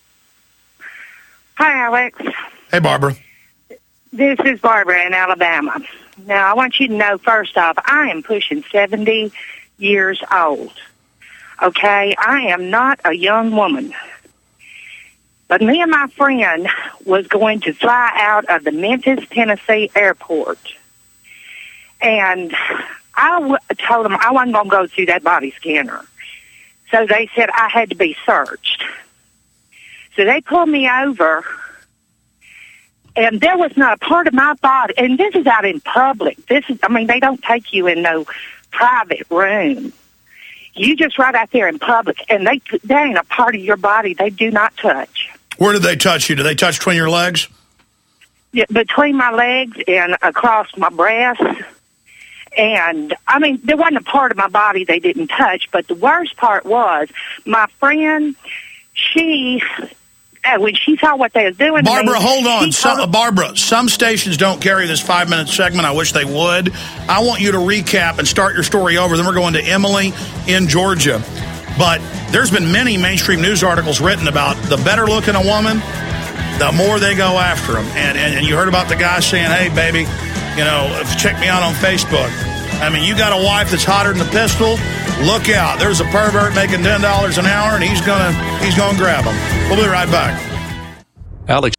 Hi, Alex. Hey, Barbara. This is Barbara in Alabama. Now, I want you to know, first off, I am pushing seventy years old. Okay, I am not a young woman. But me and my friend was going to fly out of the Memphis, Tennessee airport. And I w- told them I wasn't going to go through that body scanner. So they said I had to be searched. So they pulled me over, and there was not a part of my body. And this is out in public. This is, I mean, they don't take you in no private room. You just right out there in public, and they there ain't a part of your body they do not touch. Where did they touch you? Did they touch between your legs? Yeah, between my legs and across my breast. And, I mean, there wasn't a part of my body they didn't touch, but the worst part was my friend, she... Uh, when she saw what they were doing Barbara, to me, hold on. Some, told- Barbara, some stations don't carry this five-minute segment. I wish they would. I want you to recap and start your story over. Then we're going to Emily in Georgia. But there's been many mainstream news articles written about the better-looking a woman, the more they go after them. And, and, and you heard about the guy saying, hey, baby, you know, check me out on Facebook. I mean, you got a wife that's hotter than a pistol. Look out. There's a pervert making ten dollars an hour, and he's going to he's gonna grab him. We'll be right back. Alex.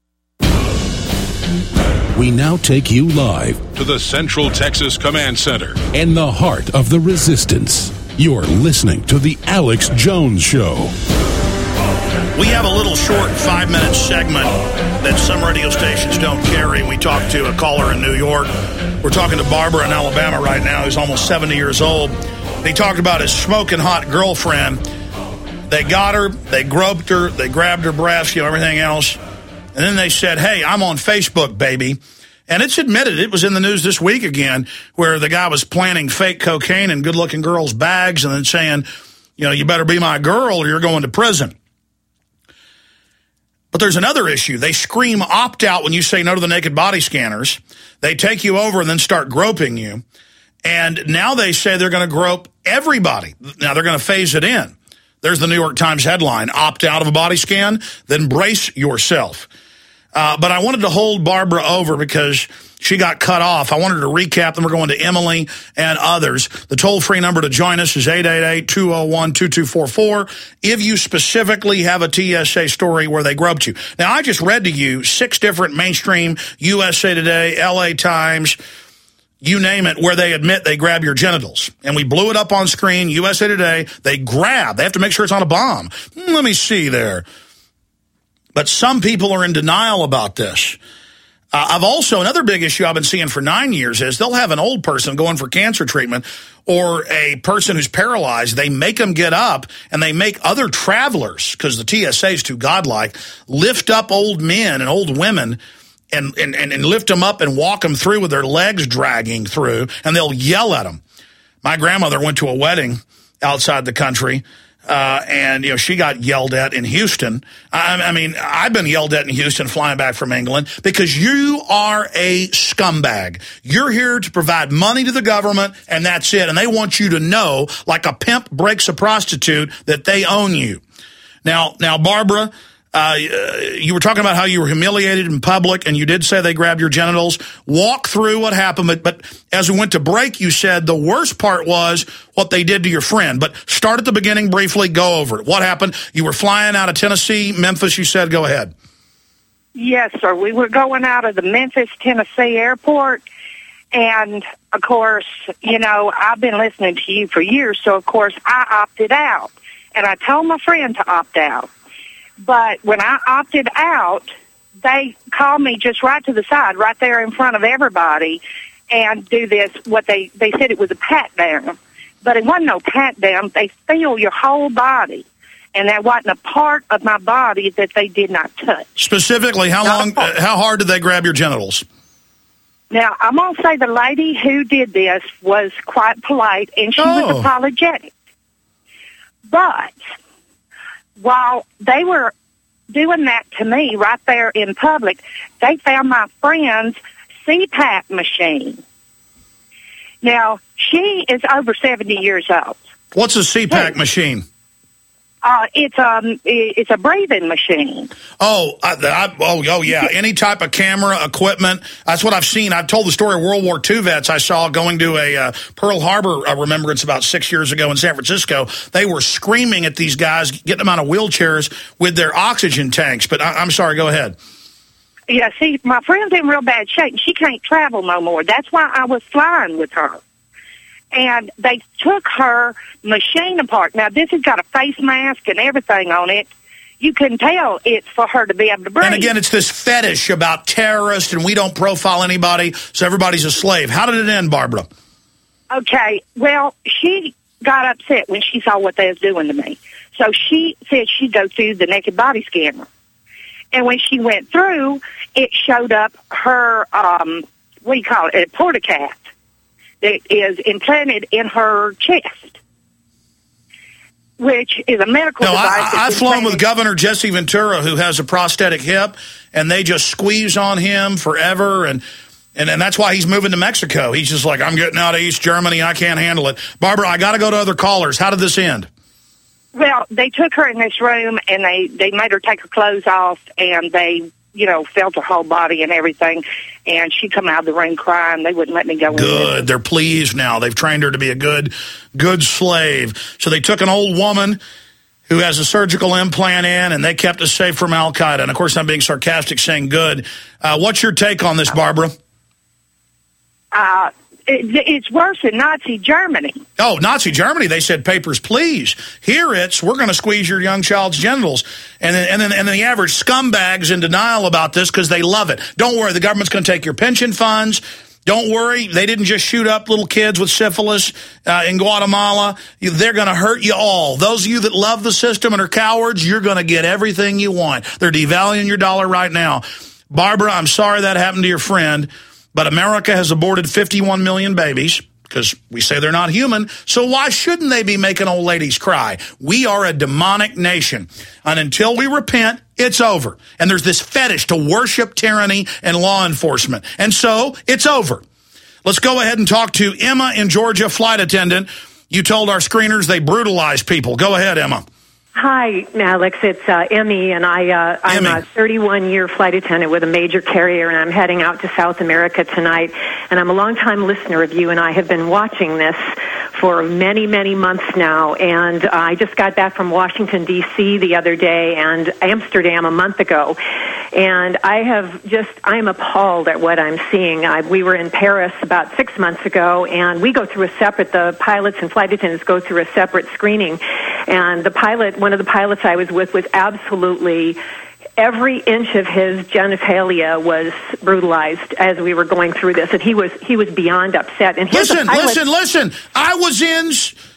We now take you live to the Central Texas Command Center in the heart of the resistance. You're listening to the Alex Jones Show. We have a little short five-minute segment that some radio stations don't carry. We talked to a caller in New York. We're talking to Barbara in Alabama right now, who's almost seventy years old. He talked about his smoking hot girlfriend. They got her, they groped her, they grabbed her breasts, you know, everything else. And then they said, hey, I'm on Facebook, baby. And it's admitted, it was in the news this week again, where the guy was planting fake cocaine in good-looking girls' bags and then saying, you know, you better be my girl or you're going to prison. But there's another issue. They scream opt-out when you say no to the naked body scanners. They take you over and then start groping you. And now they say they're going to grope everybody. Now they're going to phase it in. There's the New York Times headline, opt out of a body scan, then brace yourself. Uh, but I wanted to hold Barbara over because she got cut off. I wanted to recap, then we're going to Emily and others. The toll-free number to join us is eight eight eight, two oh one, two two four four if you specifically have a T S A story where they groped you. Now, I just read to you six different mainstream U S A Today, L A Times, you name it, where they admit they grab your genitals. And we blew it up on screen, U S A Today. They grab. They have to make sure it's on a bomb. Let me see there. But some people are in denial about this. Uh, I've also, another big issue I've been seeing for nine years is they'll have an old person going for cancer treatment or a person who's paralyzed. They make them get up and they make other travelers, because the T S A is too godlike, lift up old men and old women and, and, and, and lift them up and walk them through with their legs dragging through, and they'll yell at them. My grandmother went to a wedding outside the country. Uh, and, you know, she got yelled at in Houston. I, I mean, I've been yelled at in Houston flying back from England because you are a scumbag. You're here to provide money to the government, and that's it. And they want you to know, like a pimp breaks a prostitute, that they own you. Now, now, Barbara, uh, you were talking about how you were humiliated in public, and you did say they grabbed your genitals. Walk through what happened, but, but as we went to break, you said the worst part was what they did to your friend. But start at the beginning briefly, go over it. What happened? You were flying out of Tennessee, Memphis, you said. Go ahead. Yes, sir. We were going out of the Memphis, Tennessee airport, and, of course, you know, I've been listening to you for years, so, of course, I opted out. And I told my friend to opt out. But when I opted out, they called me just right to the side, right there in front of everybody, and do this, what they, they said it was a pat-down. But it wasn't no pat-down. They feel your whole body. And there wasn't a part of my body that they did not touch. Specifically, how long, uh, how hard did they grab your genitals? Now, I'm going to say the lady who did this was quite polite, and she Oh. was apologetic. But while they were doing that to me right there in public, they found my friend's C PAP machine. Now, she is over seventy years old. What's a C PAP machine? Uh, it's um, it's a breathing machine. Oh, I, I, oh, oh, yeah. Any type of camera equipment. That's what I've seen. I've told the story of World War Two vets I saw going to a uh, Pearl Harbor uh, remembrance about six years ago in San Francisco. They were screaming at these guys, getting them out of wheelchairs with their oxygen tanks. But I, I'm sorry, go ahead. Yeah, see, my friend's in real bad shape, and she can't travel no more. That's why I was flying with her. And they took her machine apart. Now, this has got a face mask and everything on it. You can tell it's for her to be able to breathe. And again, it's this fetish about terrorists, and we don't profile anybody, so everybody's a slave. How did it end, Barbara? Okay, well, she got upset when she saw what they was doing to me. So she said she'd go through the naked body scanner. And when she went through, it showed up her, um, what do you call it, a portacat. That is implanted in her chest, which is a medical no, device. I, I've flown with Governor Jesse Ventura, who has a prosthetic hip, and they just squeeze on him forever, and, and, and that's why he's moving to Mexico. He's just like, I'm getting out of East Germany. I can't handle it. Barbara, I got to go to other callers. How did this end? Well, they took her in this room, and they, they made her take her clothes off, and they, you know, felt her whole body and everything, and she come out of the room crying. They wouldn't let me go in. Good. They're pleased now. They've trained her to be a good, good slave. So they took an old woman who has a surgical implant in, and they kept us safe from Al-Qaeda. And, of course, I'm being sarcastic saying good. Uh, what's your take on this, Barbara? Uh, it, it's worse than Nazi Germany. Oh, Nazi Germany, they said, papers, please. Here it's, we're going to squeeze your young child's genitals. And then, and then, and then the average scumbag's in denial about this because they love it. Don't worry, the government's going to take your pension funds. Don't worry, they didn't just shoot up little kids with syphilis uh, in Guatemala. They're going to hurt you all. Those of you that love the system and are cowards, you're going to get everything you want. They're devaluing your dollar right now. Barbara, I'm sorry that happened to your friend, but America has aborted fifty-one million babies because we say they're not human. So why shouldn't they be making old ladies cry? We are a demonic nation. And until we repent, it's over. And there's this fetish to worship tyranny and law enforcement. And so it's over. Let's go ahead and talk to Emma in Georgia, flight attendant. You told our screeners they brutalize people. Go ahead, Emma. Hi, Alex. It's uh, Emmy, and I, uh, I'm Emmy. a thirty-one-year flight attendant with a major carrier, and I'm heading out to South America tonight. And I'm a longtime listener of you, and I have been watching this for many, many months now. And uh, I just got back from Washington, D C the other day, and Amsterdam a month ago. And I have just, I am appalled at what I'm seeing. I, we were in Paris about six months ago, and we go through a separate, the pilots and flight attendants go through a separate screening. And the pilot, one of the pilots I was with was absolutely, every inch of his genitalia was brutalized as we were going through this. And he was, he was beyond upset. And here's Listen, a pilot- listen, listen. I was in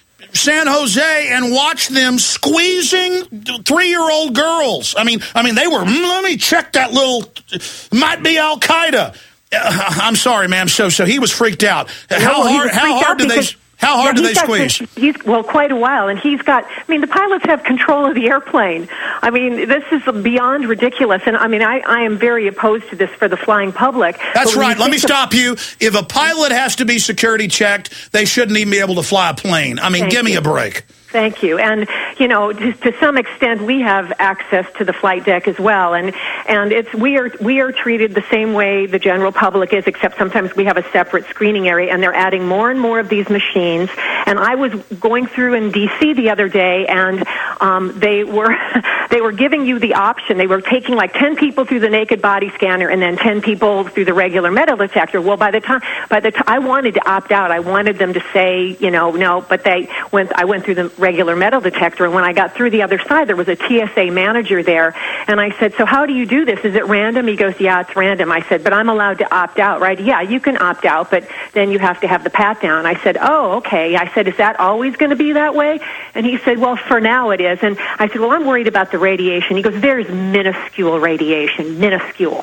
San Jose and watched them squeezing three-year-old girls. I mean, I mean, they were, mm, let me check that little, might be Al-Qaeda. Uh, I'm sorry, ma'am. So, so he was freaked out. No, How well, he hard, was how freaked hard out did they... because- How hard yeah, do they got, squeeze? He's, well, quite a while, and he's got, I mean, the pilots have control of the airplane. I mean, this is beyond ridiculous, and I mean, I, I am very opposed to this for the flying public. That's right. Let me of, stop you. If a pilot has to be security checked, they shouldn't even be able to fly a plane. I mean, Thank give me you. a break. Thank you. And, you know, to, to some extent, we have access to the flight deck as well. And, and it's, we are, we are treated the same way the general public is, except sometimes we have a separate screening area, and they're adding more and more of these machines. And I was going through in D C the other day, and um, they were, they were giving you the option. They were taking like ten people through the naked body scanner and then ten people through the regular metal detector. Well, by the time, by the time I wanted to opt out, I wanted them to say, you know, no, but they went, I went through the regular metal detector, and when I got through the other side, there was a T S A manager there, and I said, so how do you do this? Is it random? He goes, yeah, it's random. I said, but I'm allowed to opt out, right? Yeah, you can opt out, but then you have to have the pat down. I said, oh, okay. I said, is that always going to be that way? And he said, well, for now it is. And I said, well, I'm worried about the radiation. He goes, there's minuscule radiation, minuscule.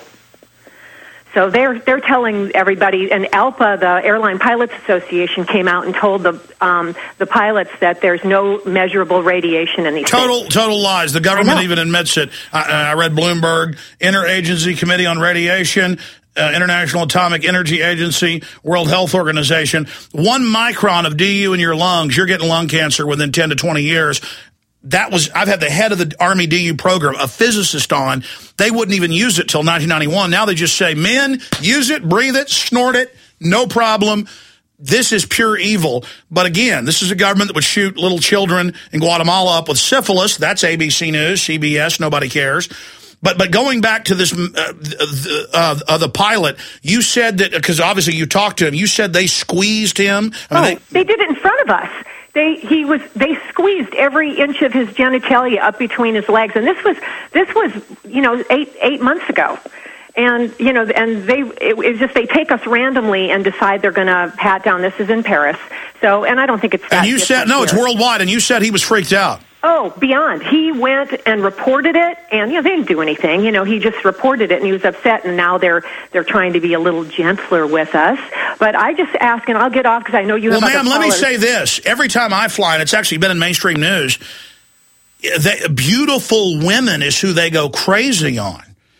So they're they're telling everybody, and ALPA, the Airline Pilots Association, came out and told the um, the pilots that there's no measurable radiation in these Total things. total lies. The government even admits it. I, I read Bloomberg, Interagency Committee on Radiation, uh, International Atomic Energy Agency, World Health Organization. One micron of D U in your lungs, you're getting lung cancer within ten to twenty years. That was, I've had the head of the Army D U program, a physicist on. They wouldn't even use it till nineteen ninety-one. Now they just say, men, use it, breathe it, snort it, no problem. This is pure evil. But again, this is a government that would shoot little children in Guatemala up with syphilis. That's A B C News, C B S, nobody cares. But but going back to this, uh, the, uh, uh, the pilot, you said that, because obviously you talked to him, you said they squeezed him. I mean, oh, they, they did it in front of us. They he was they squeezed every inch of his genitalia up between his legs, and this was this was you know eight eight months ago, and you know and they it, it's just they take us randomly and decide they're going to pat down. This is in Paris, so and I don't think it's that and you said no, here. It's worldwide, and you said he was freaked out. Oh, beyond. He went and reported it, and you know they didn't do anything. You know, he just reported it, and he was upset. And now they're they're trying to be a little gentler with us. But I just ask, and I'll get off because I know you have. Well, other ma'am, let me callers. say this: every time I fly, and it's actually been in mainstream news, they, beautiful women is who they go crazy on.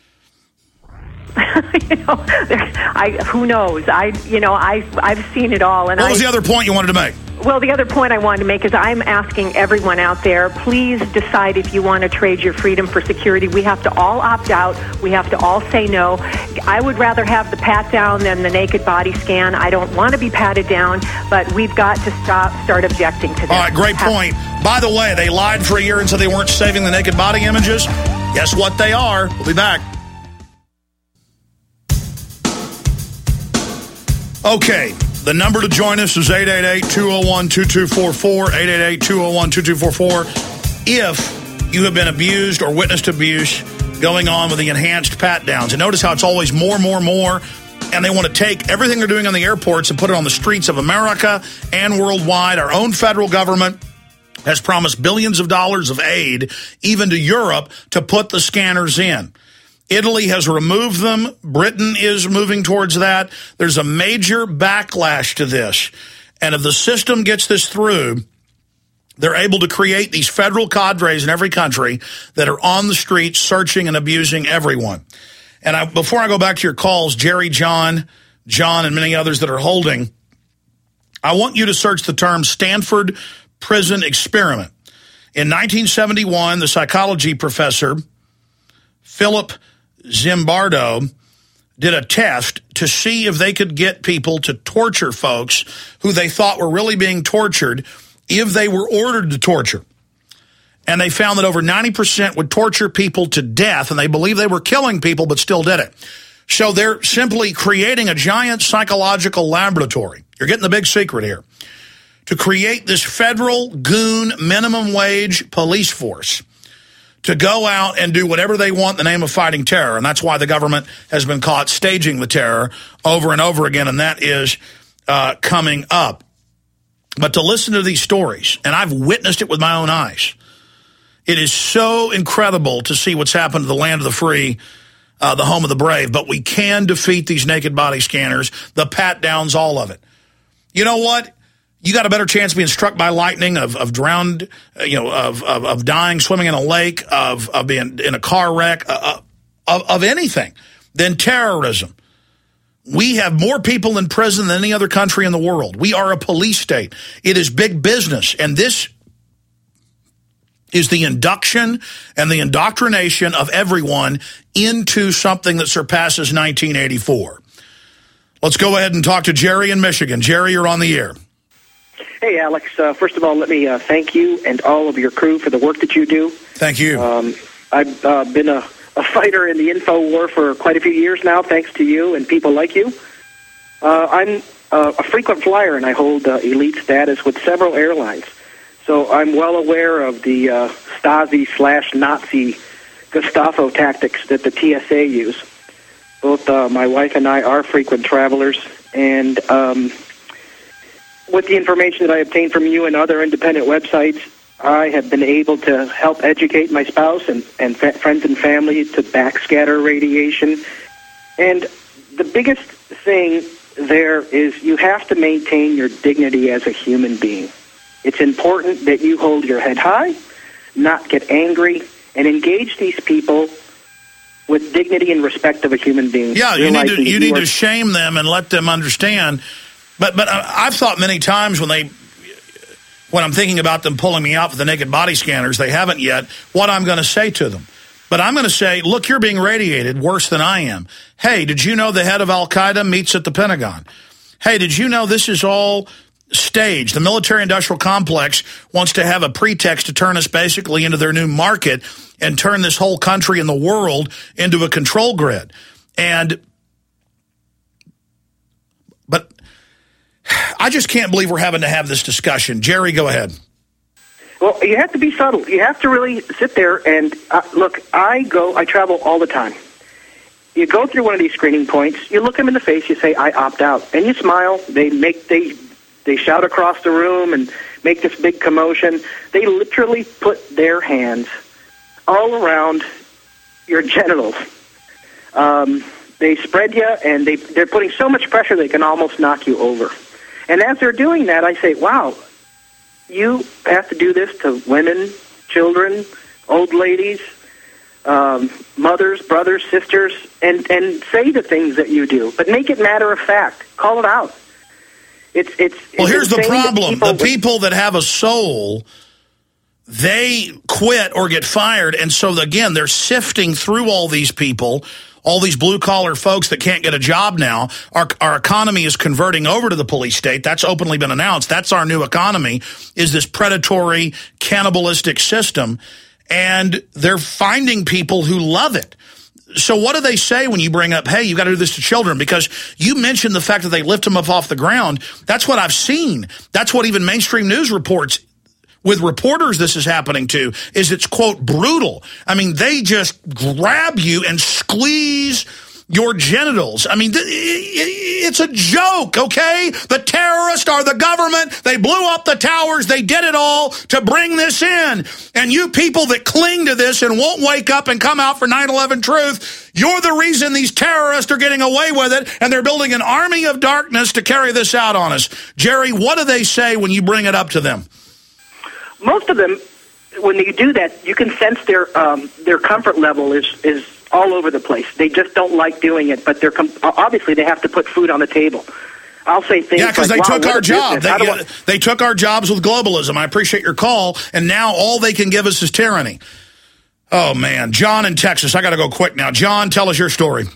you know, I who knows? I you know I I've seen it all. And what was I, the other point you wanted to make? Well, the other point I wanted to make is I'm asking everyone out there, please decide if you want to trade your freedom for security. We have to all opt out. We have to all say no. I would rather have the pat down than the naked body scan. I don't want to be patted down, but we've got to stop, start objecting to this. All right, great point. By the way, they lied for a year and said they weren't saving the naked body images. Guess what they are? We'll be back. Okay. The number to join us is eight eight eight, two oh one, two two four four, eight eight eight, two oh one, two two four four. If you have been abused or witnessed abuse going on with the enhanced pat-downs. And notice how it's always more, more, more. And they want to take everything they're doing on the airports and put it on the streets of America and worldwide. Our own federal government has promised billions of dollars of aid, even to Europe, to put the scanners in. Italy has removed them. Britain is moving towards that. There's a major backlash to this. And if the system gets this through, they're able to create these federal cadres in every country that are on the streets searching and abusing everyone. And I, before I go back to your calls, Jerry, John, John, and many others that are holding, I want you to search the term Stanford Prison Experiment. In nineteen seventy-one, the psychology professor, Philip Zimbardo, did a test to see if they could get people to torture folks who they thought were really being tortured if they were ordered to torture. And they found that over ninety percent would torture people to death, and they believe they were killing people but still did it. So they're simply creating a giant psychological laboratory. You're getting the big secret here. To create this federal goon minimum wage police force to go out and do whatever they want in the name of fighting terror. And that's why the government has been caught staging the terror over and over again, and that is uh, coming up. But to listen to these stories, and I've witnessed it with my own eyes, it is so incredible to see what's happened to the land of the free, uh, the home of the brave. But we can defeat these naked body scanners, the pat-downs, all of it. You know what? You got a better chance of being struck by lightning, of, of drowned, you know, of, of, of dying, swimming in a lake, of, of being in a car wreck, uh, of, of anything than terrorism. We have more people in prison than any other country in the world. We are a police state. It is big business. And this is the induction and the indoctrination of everyone into something that surpasses nineteen eighty-four. Let's go ahead and talk to Jerry in Michigan. Jerry, you're on the air. Hey, Alex. Uh, first of all, let me uh, thank you and all of your crew for the work that you do. Thank you. Um, I've uh, been a, a fighter in the info war for quite a few years now, thanks to you and people like you. Uh, I'm uh, a frequent flyer, and I hold uh, elite status with several airlines. So I'm well aware of the uh, Stasi slash Nazi Gestapo tactics that the T S A use. Both uh, my wife and I are frequent travelers, and um, with the information that I obtained from you and other independent websites, I have been able to help educate my spouse and, and fa- friends and family to backscatter radiation. And the biggest thing there is you have to maintain your dignity as a human being. It's important that you hold your head high, not get angry, and engage these people with dignity and respect of a human being. Yeah, you need to you, you need are- to shame them and let them understand. But but I've thought many times when they, when I'm thinking about them pulling me out with the naked body scanners, they haven't yet, what I'm going to say to them. But I'm going to say, look, you're being radiated worse than I am. Hey, did you know the head of Al-Qaeda meets at the Pentagon? Hey, did you know this is all staged? The military-industrial complex wants to have a pretext to turn us basically into their new market and turn this whole country and the world into a control grid. And, but I just can't believe we're having to have this discussion. Jerry, go ahead. Well, you have to be subtle. You have to really sit there and, uh, look, I go, I travel all the time. You go through one of these screening points, you look them in the face, you say, I opt out. And you smile. They make, they, they shout across the room and make this big commotion. They literally put their hands all around your genitals. Um, they spread you, and they, they're putting so much pressure they can almost knock you over. And as they're doing that, I say, wow, you have to do this to women, children, old ladies, um, mothers, brothers, sisters, and, and say the things that you do. But make it matter of fact. Call it out. It's it's. Well, it's here's the problem. People the people that have a soul, they quit or get fired. And so, again, they're sifting through all these people, all these blue-collar folks that can't get a job now. Our, our economy is converting over to the police state. That's openly been announced. That's our new economy, is this predatory, cannibalistic system. And they're finding people who love it. So what do they say when you bring up, hey, you got to do this to children? Because you mentioned the fact that they lift them up off the ground. That's what I've seen. That's what even mainstream news reports. With reporters this is happening to, is it's, quote, brutal. I mean, they just grab you and squeeze your genitals. I mean, it's a joke, okay? The terrorists are the government. They blew up the towers. They did it all to bring this in. And you people that cling to this and won't wake up and come out for nine eleven truth, you're the reason these terrorists are getting away with it, and they're building an army of darkness to carry this out on us. Jerry, what do they say when you bring it up to them? Most of them, when you do that, you can sense their um, their comfort level is, is all over the place. They just don't like doing it, but they're com- obviously they have to put food on the table. I'll say things yeah, because like, they wow, took our job. They, I- they took our jobs with globalism. I appreciate your call, and now all they can give us is tyranny. Oh, man. John in Texas. I got to go quick now. John, tell us your story.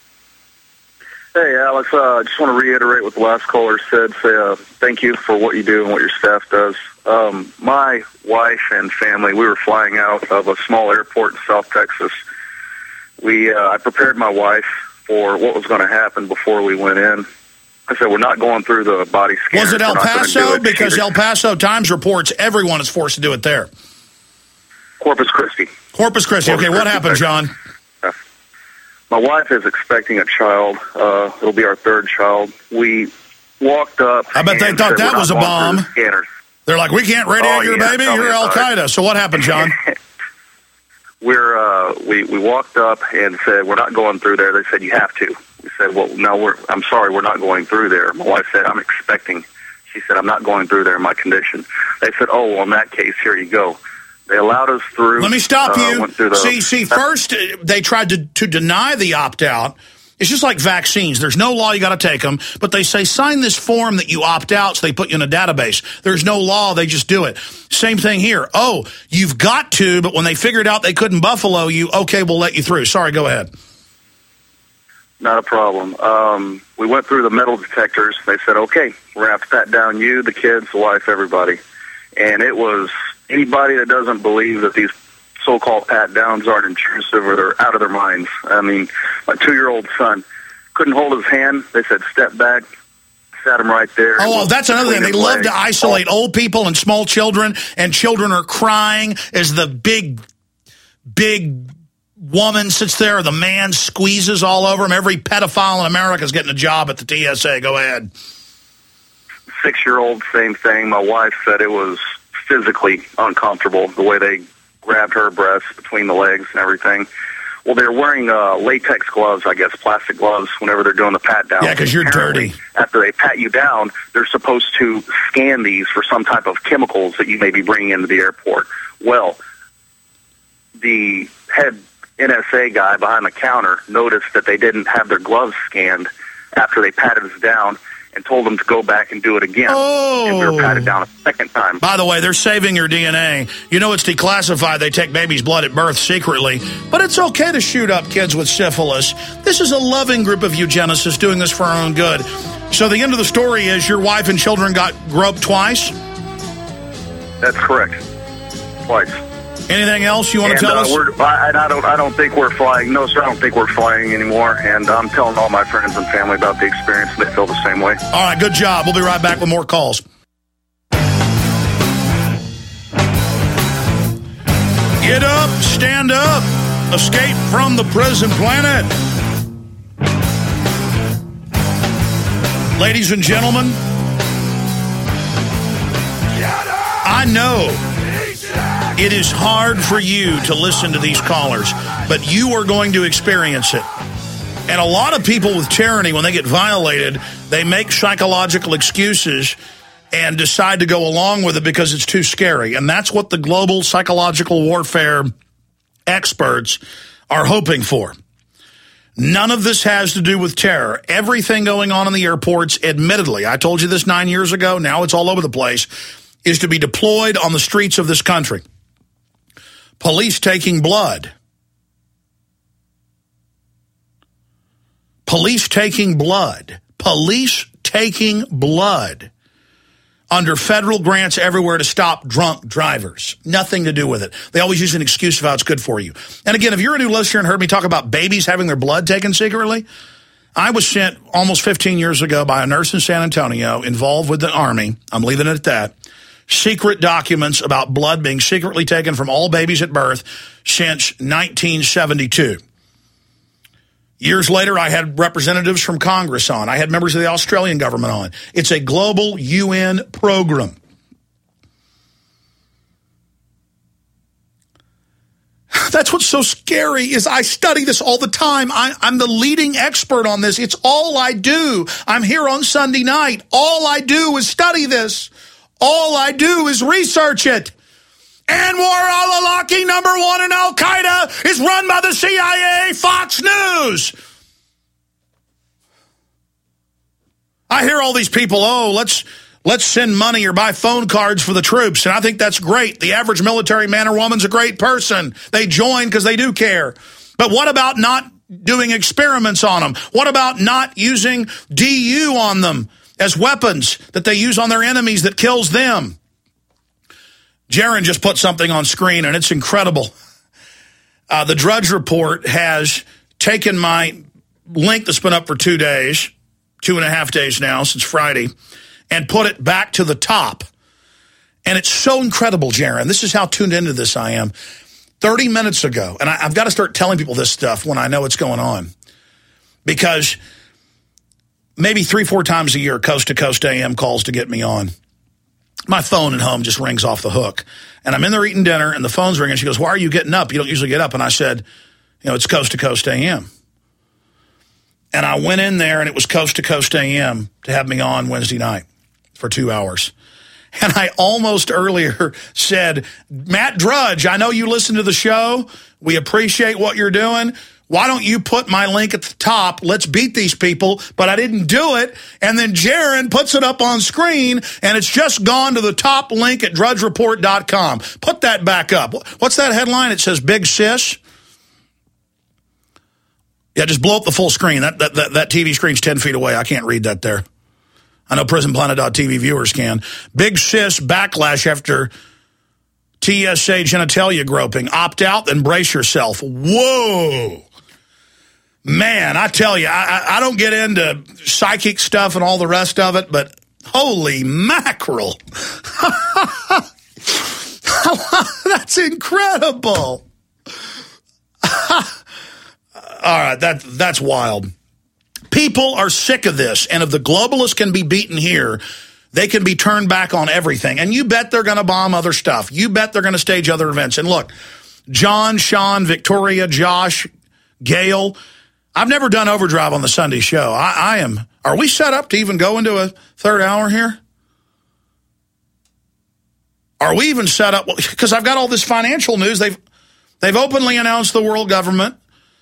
Hey, Alex. I uh, just want to reiterate what the last caller said. Say uh, thank you for what you do and what your staff does. Um, my wife and family, we were flying out of a small airport in South Texas. We, uh, I prepared my wife for what was going to happen before we went in. I said, we're not going through the body scan. Was it El Paso? It. Because El Paso Times reports everyone is forced to do it there. Corpus Christi. Corpus Christi. Corpus okay, what Christi, happened, John? Yeah. My wife is expecting a child. Uh, it'll be our third child. We walked up. I bet they thought that was a bomb. The They're like, we can't radiate oh, your yeah, baby. You're Al Qaeda. So what happened, John? We're uh, we we walked up and said, we're not going through there. They said, you have to. We said, well, no, we're. I'm sorry, we're not going through there. My wife said, I'm expecting. She said, I'm not going through there in my condition. They said, oh, well, in that case, here you go. They allowed us through. Let me stop uh, you. Went through the, see, see, first uh, they tried to, to deny the opt-out. It's just like vaccines. There's no law, you got to take them. But they say, sign this form that you opt out, so they put you in a database. There's no law, they just do it. Same thing here. Oh, you've got to, but when they figured out they couldn't buffalo you, okay, we'll let you through. Sorry, go ahead. Not a problem. Um, we went through the metal detectors. They said, okay, we're going to have to pat down you, the kids, the wife, everybody. And it was anybody that doesn't believe that these so-called pat-downs aren't intrusive or they're out of their minds. I mean, my two-year-old son couldn't hold his hand. They said, step back, sat him right there. Oh, well, that's another thing. They love to isolate oh. old people and small children, and children are crying as the big, big woman sits there, or the man squeezes all over him. Every pedophile in America is getting a job at the T S A. Go ahead. Six-year-old, same thing. My wife said it was physically uncomfortable, the way they grabbed her breasts between the legs and everything. Well, they're wearing uh, latex gloves, I guess, plastic gloves, whenever they're doing the pat-down. Yeah, because you're dirty. After they pat you down, they're supposed to scan these for some type of chemicals that you may be bringing into the airport. Well, the head N S A guy behind the counter noticed that they didn't have their gloves scanned after they patted us down, and told them to go back and do it again. Oh. And we were patted down a second time. By the way, they're saving your D N A. You know it's declassified. They take baby's blood at birth secretly. But it's okay to shoot up kids with syphilis. This is a loving group of eugenicists doing this for our own good. So the end of the story is your wife and children got groped twice? That's correct. Twice. Anything else you want and, to tell uh, us? We're, I, I don't. I don't think we're flying. No, sir. I don't think we're flying anymore. And I'm telling all my friends and family about the experience, and they feel the same way. All right. Good job. We'll be right back with more calls. Get up, stand up, escape from the prison planet. Ladies and gentlemen, I know it is hard for you to listen to these callers, but you are going to experience it. And a lot of people with tyranny, when they get violated, they make psychological excuses and decide to go along with it because it's too scary. And that's what the global psychological warfare experts are hoping for. None of this has to do with terror. Everything going on in the airports, admittedly, I told you this nine years ago, now it's all over the place, is to be deployed on the streets of this country. Police taking blood. Police taking blood. Police taking blood under federal grants everywhere to stop drunk drivers. Nothing to do with it. They always use an excuse of how it's good for you. And again, if you're a new listener and heard me talk about babies having their blood taken secretly, I was sent almost fifteen years ago by a nurse in San Antonio involved with the Army. I'm leaving it at that. Secret documents about blood being secretly taken from all babies at birth since nineteen seventy-two. Years later, I had representatives from Congress on. I had members of the Australian government on. It's a global U N program. That's what's so scary is I study this all the time. I, I'm the leading expert on this. It's all I do. I'm here on Sunday night. All I do is study this. All I do is research it. Anwar al-Awlaki, number one in Al-Qaeda, is run by the C I A, Fox News. I hear all these people, oh, let's let's send money or buy phone cards for the troops, and I think that's great. The average military man or woman's a great person. They join because they do care. But what about not doing experiments on them? What about not using D U on them as weapons that they use on their enemies that kills them? Jaron just put something on screen, and it's incredible. Uh, the Drudge Report has taken my link that's been up for two days, two and a half days now, since Friday, and put it back to the top. And it's so incredible, Jaron. This is how tuned into this I am. thirty minutes ago, and I, I've got to start telling people this stuff when I know what's going on. Because maybe three, four times a year, Coast to Coast A M calls to get me on. My phone at home just rings off the hook. And I'm in there eating dinner, and the phone's ringing. She goes, why are you getting up? You don't usually get up. And I said, you know, it's Coast to Coast A M. And I went in there, and it was Coast to Coast A M to have me on Wednesday night for two hours. And I almost earlier said, Matt Drudge, I know you listen to the show. We appreciate what you're doing. Why don't you put my link at the top? Let's beat these people. But I didn't do it. And then Jaron puts it up on screen, and it's just gone to the top link at drudge report dot com. Put that back up. What's that headline? It says Big Sis. Yeah, just blow up the full screen. That, that, that, that T V screen's ten feet away. I can't read that there. I know prison planet dot T V viewers can. Big Sis backlash after T S A genitalia groping. Opt out, then brace yourself. Whoa. Man, I tell you, I, I don't get into psychic stuff and all the rest of it, but holy mackerel. That's incredible. All right, that that's wild. People are sick of this, and if the globalists can be beaten here, they can be turned back on everything. And you bet they're going to bomb other stuff. You bet they're going to stage other events. And look, John, Sean, Victoria, Josh, Gail, I've never done Overdrive on the Sunday show. I, I am. Are we set up to even go into a third hour here? Are we even set up? Because I've got all this financial news. They've they've openly announced the world government.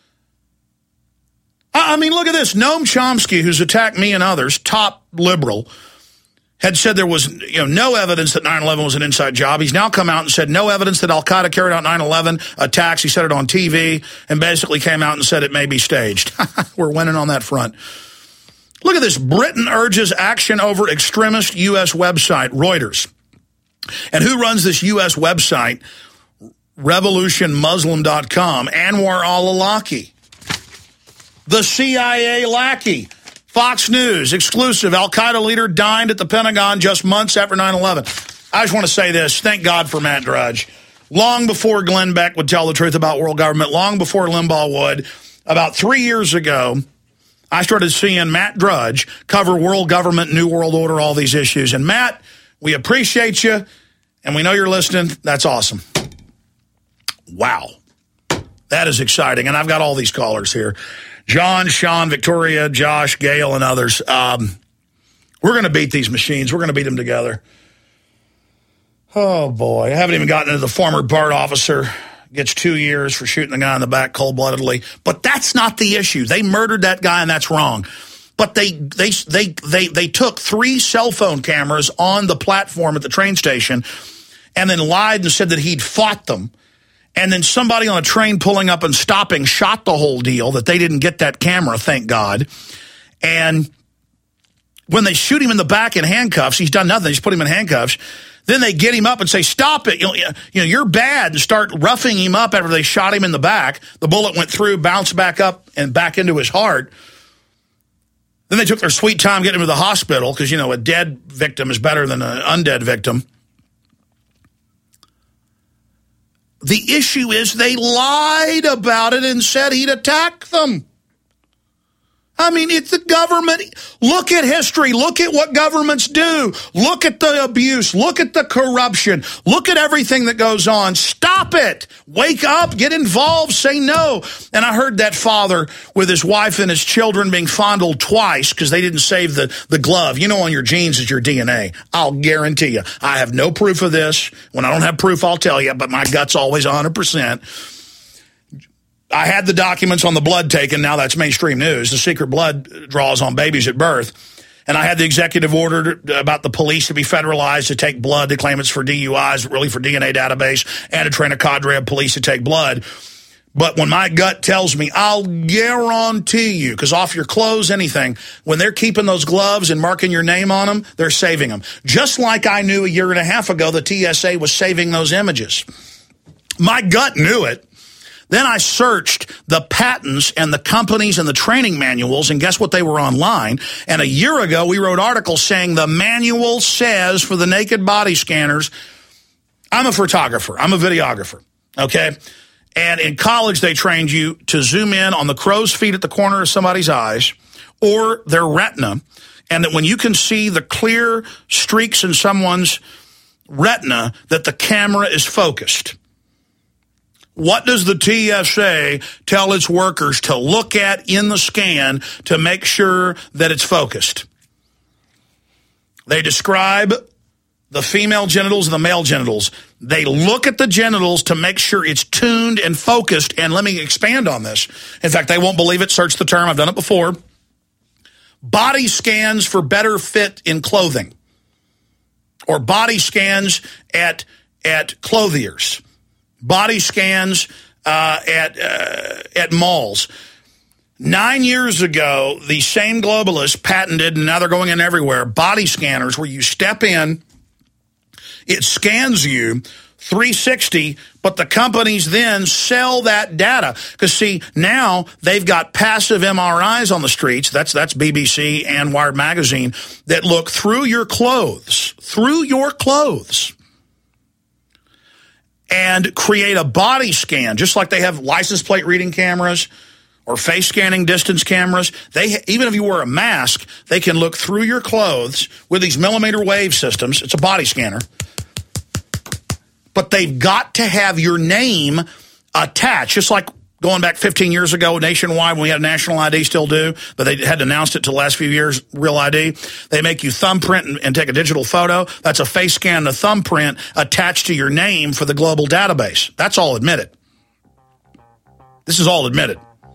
I, I mean, look at this. Noam Chomsky, who's attacked me and others, top liberal, had said there was you know no evidence that nine eleven was an inside job. He's now come out and said no evidence that Al-Qaeda carried out nine eleven attacks. He said it on T V and basically came out and said it may be staged. We're winning on that front. Look at this. Britain urges action over extremist U S website, Reuters. And who runs this U S website? revolution muslim dot com. Anwar al-Awlaki. The C I A lackey. Fox News, exclusive. Al-Qaeda leader dined at the Pentagon just months after nine eleven. I just want to say this. Thank God for Matt Drudge. Long before Glenn Beck would tell the truth about world government, long before Limbaugh would, about three years ago, I started seeing Matt Drudge cover world government, New World Order, all these issues. And Matt, we appreciate you, and we know you're listening. That's awesome. Wow. That is exciting. And I've got all these callers here. John, Sean, Victoria, Josh, Gail, and others. Um, we're going to beat these machines. We're going to beat them together. Oh, boy. I haven't even gotten into the former BART officer. Gets two years for shooting the guy in the back cold-bloodedly. But that's not the issue. They murdered that guy, and that's wrong. But they they they they they took three cell phone cameras on the platform at the train station and then lied and said that he'd fought them. And then somebody on a train pulling up and stopping shot the whole deal, that they didn't get that camera, thank God. And when they shoot him in the back in handcuffs, he's done nothing. They just put him in handcuffs. Then they get him up and say, stop it. You know, you know, you're bad, and start roughing him up after they shot him in the back. The bullet went through, bounced back up and back into his heart. Then they took their sweet time getting him to the hospital because, you know, a dead victim is better than an undead victim. The issue is they lied about it and said he'd attack them. I mean, it's the government. Look at history. Look at what governments do. Look at the abuse. Look at the corruption. Look at everything that goes on. Stop it. Wake up. Get involved. Say no. And I heard that father with his wife and his children being fondled twice because they didn't save the, the glove. You know, on your jeans is your D N A. I'll guarantee you. I have no proof of this. When I don't have proof, I'll tell you, but my gut's always one hundred percent. I had the documents on the blood taken. Now that's mainstream news. The secret blood draws on babies at birth. And I had the executive order about the police to be federalized, to take blood, to claim it's for D U Is, really for D N A database, and to train a cadre of police to take blood. But when my gut tells me, I'll guarantee you, because off your clothes, anything, when they're keeping those gloves and marking your name on them, they're saving them. Just like I knew a year and a half ago the T S A was saving those images. My gut knew it. Then I searched the patents and the companies and the training manuals, and guess what? They were online. And a year ago, we wrote articles saying the manual says for the naked body scanners, I'm a photographer. I'm a videographer, okay? And in college, they trained you to zoom in on the crow's feet at the corner of somebody's eyes or their retina, and that when you can see the clear streaks in someone's retina, that the camera is focused. What does the T S A tell its workers to look at in the scan to make sure that it's focused? They describe the female genitals and the male genitals. They look at the genitals to make sure it's tuned and focused. And let me expand on this. In fact, they won't believe it. Search the term. I've done it before. Body scans for better fit in clothing, or body scans at, at clothiers. Body scans uh, at uh, at malls. Nine years ago, the same globalists patented, and now they're going in everywhere, body scanners where you step in, it scans you three sixty, but the companies then sell that data. Because, see, now they've got passive M R Is on the streets, that's, that's B B C and Wired Magazine, that look through your clothes, through your clothes, and create a body scan, just like they have license plate reading cameras or face scanning distance cameras. They, even if you wear a mask, they can look through your clothes with these millimeter wave systems. It's a body scanner. But they've got to have your name attached, just like going back fifteen years ago nationwide when we had a national I D, still do, but they hadn't announced it till the last few years, Real I D. They make you thumbprint and, and take a digital photo. That's a face scan and a thumbprint attached to your name for the global database. That's all admitted. This is all admitted.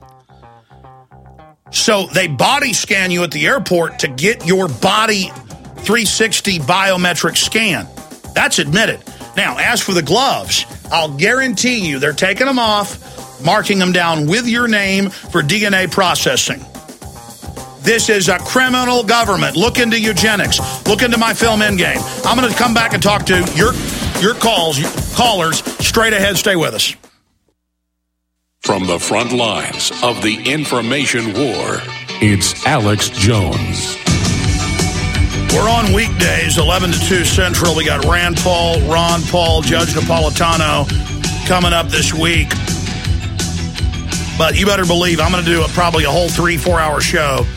So they body scan you at the airport to get your body three sixty biometric scan. That's admitted. Now, as for the gloves, I'll guarantee you they're taking them off, marking them down with your name for D N A processing. This is a criminal government. Look into eugenics. Look into my film Endgame. I'm going to come back and talk to your your calls, your callers, straight ahead. Stay with us. From the front lines of the information war, it's Alex Jones. We're on weekdays, eleven to two Central. We got Rand Paul, Ron Paul, Judge Napolitano coming up this week. But you better believe I'm going to do a, probably a whole three, four-hour show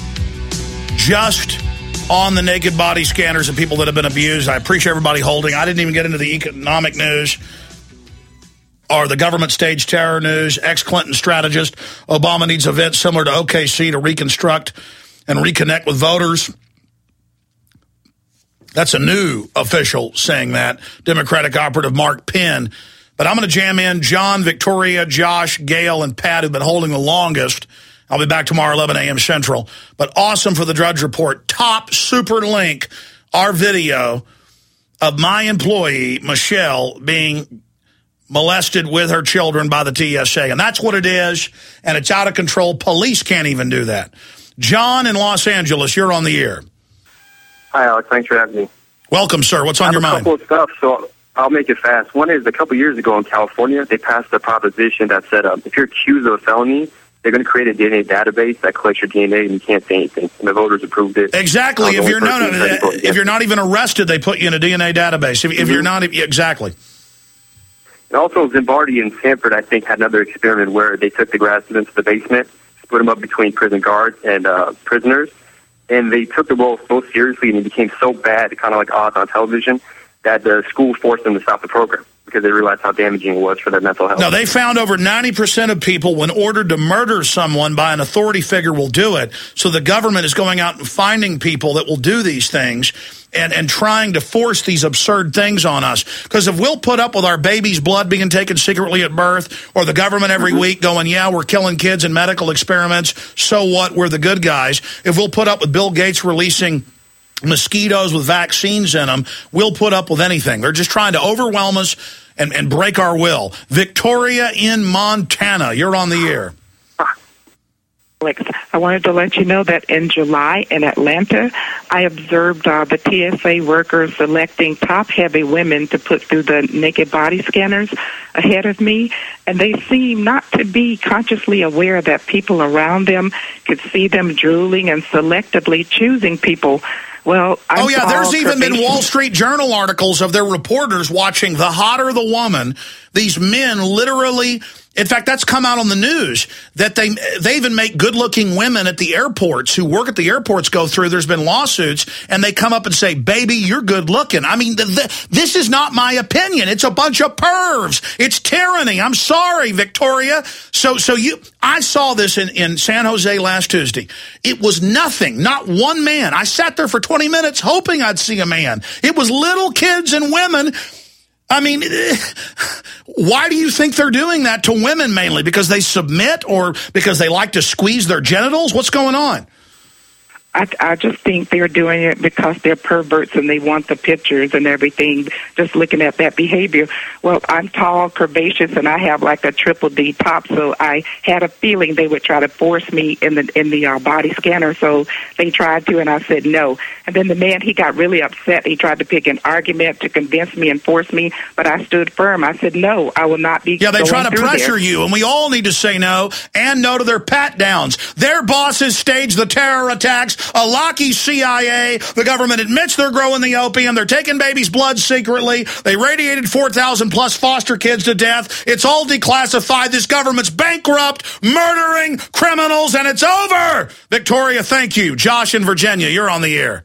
just on the naked body scanners and people that have been abused. I appreciate everybody holding. I didn't even get into the economic news or the government stage terror news. Ex-Clinton strategist, Obama needs events similar to O K C to reconstruct and reconnect with voters. That's a new official saying that, Democratic operative Mark Penn. But I'm going to jam in John, Victoria, Josh, Gail, and Pat, who've been holding the longest. I'll be back tomorrow, eleven a.m. Central. But awesome for the Drudge Report. Top super link, our video of my employee, Michelle, being molested with her children by the T S A. And that's what it is, and it's out of control. Police can't even do that. John in Los Angeles, you're on the air. Hi, Alex. Thanks for having me. Welcome, sir. What's on your mind? I have a couple of stuff, so I'll make it fast. One is, a couple years ago in California, they passed a proposition that said um, if you're accused of a felony, they're going to create a D N A database that collects your D N A, and you can't say anything. And the voters approved it. Exactly. If you're no, no, no, if you're not even arrested, they put you in a D N A database. If, mm-hmm. if you're not, exactly. And also, Zimbardi and Stanford, I think, had another experiment where they took the grass into the basement, split him up between prison guards and uh, prisoners. And they took the role so seriously, and it became so bad, kind of like Oz on television, that the school forced them to stop the program because they realized how damaging it was for their mental health. No, they found over ninety percent of people, when ordered to murder someone by an authority figure, will do it. So the government is going out and finding people that will do these things and, and trying to force these absurd things on us. Because if we'll put up with our baby's blood being taken secretly at birth, or the government every mm-hmm. week going, yeah, we're killing kids in medical experiments, so what, we're the good guys. If we'll put up with Bill Gates releasing mosquitoes with vaccines in them, we'll put up with anything. They're just trying to overwhelm us and, and break our will. Victoria in Montana, you're on the air. Alex, I wanted to let you know that in July in Atlanta, I observed uh, the T S A workers selecting top-heavy women to put through the naked body scanners ahead of me, and they seem not to be consciously aware that people around them could see them drooling and selectively choosing people. Well, I'm oh, yeah, there's even been Wall Street Journal articles of their reporters watching the hotter the woman, these men literally, in fact, that's come out on the news, that they they even make good-looking women at the airports who work at the airports go through, there's been lawsuits, and they come up and say, baby, you're good-looking. I mean, the, the, this is not my opinion. It's a bunch of pervs. It's tyranny. I'm sorry, Victoria. So so you, I saw this in, in San Jose last Tuesday. It was nothing, not one man. I sat there for twenty minutes hoping I'd see a man. It was little kids and women. I mean, why do you think they're doing that to women mainly? Because they submit or because they like to squeeze their genitals? What's going on? I, I just think they're doing it because they're perverts and they want the pictures and everything, just looking at that behavior. Well, I'm tall, curvaceous, and I have like a triple D top, so I had a feeling they would try to force me in the in the uh, body scanner, so they tried to, and I said no. And then the man, he got really upset. He tried to pick an argument to convince me and force me, but I stood firm. I said, no, I will not be Yeah, they going try to pressure there. you, and we all need to say no, and no to their pat-downs. Their bosses staged the terror attacks. Alaki's C I A. The government admits they're growing the opium. They're taking babies' blood secretly. They radiated four thousand plus foster kids to death. It's all declassified. This government's bankrupt, murdering criminals, and it's over. Victoria, thank you. Josh in Virginia, you're on the air.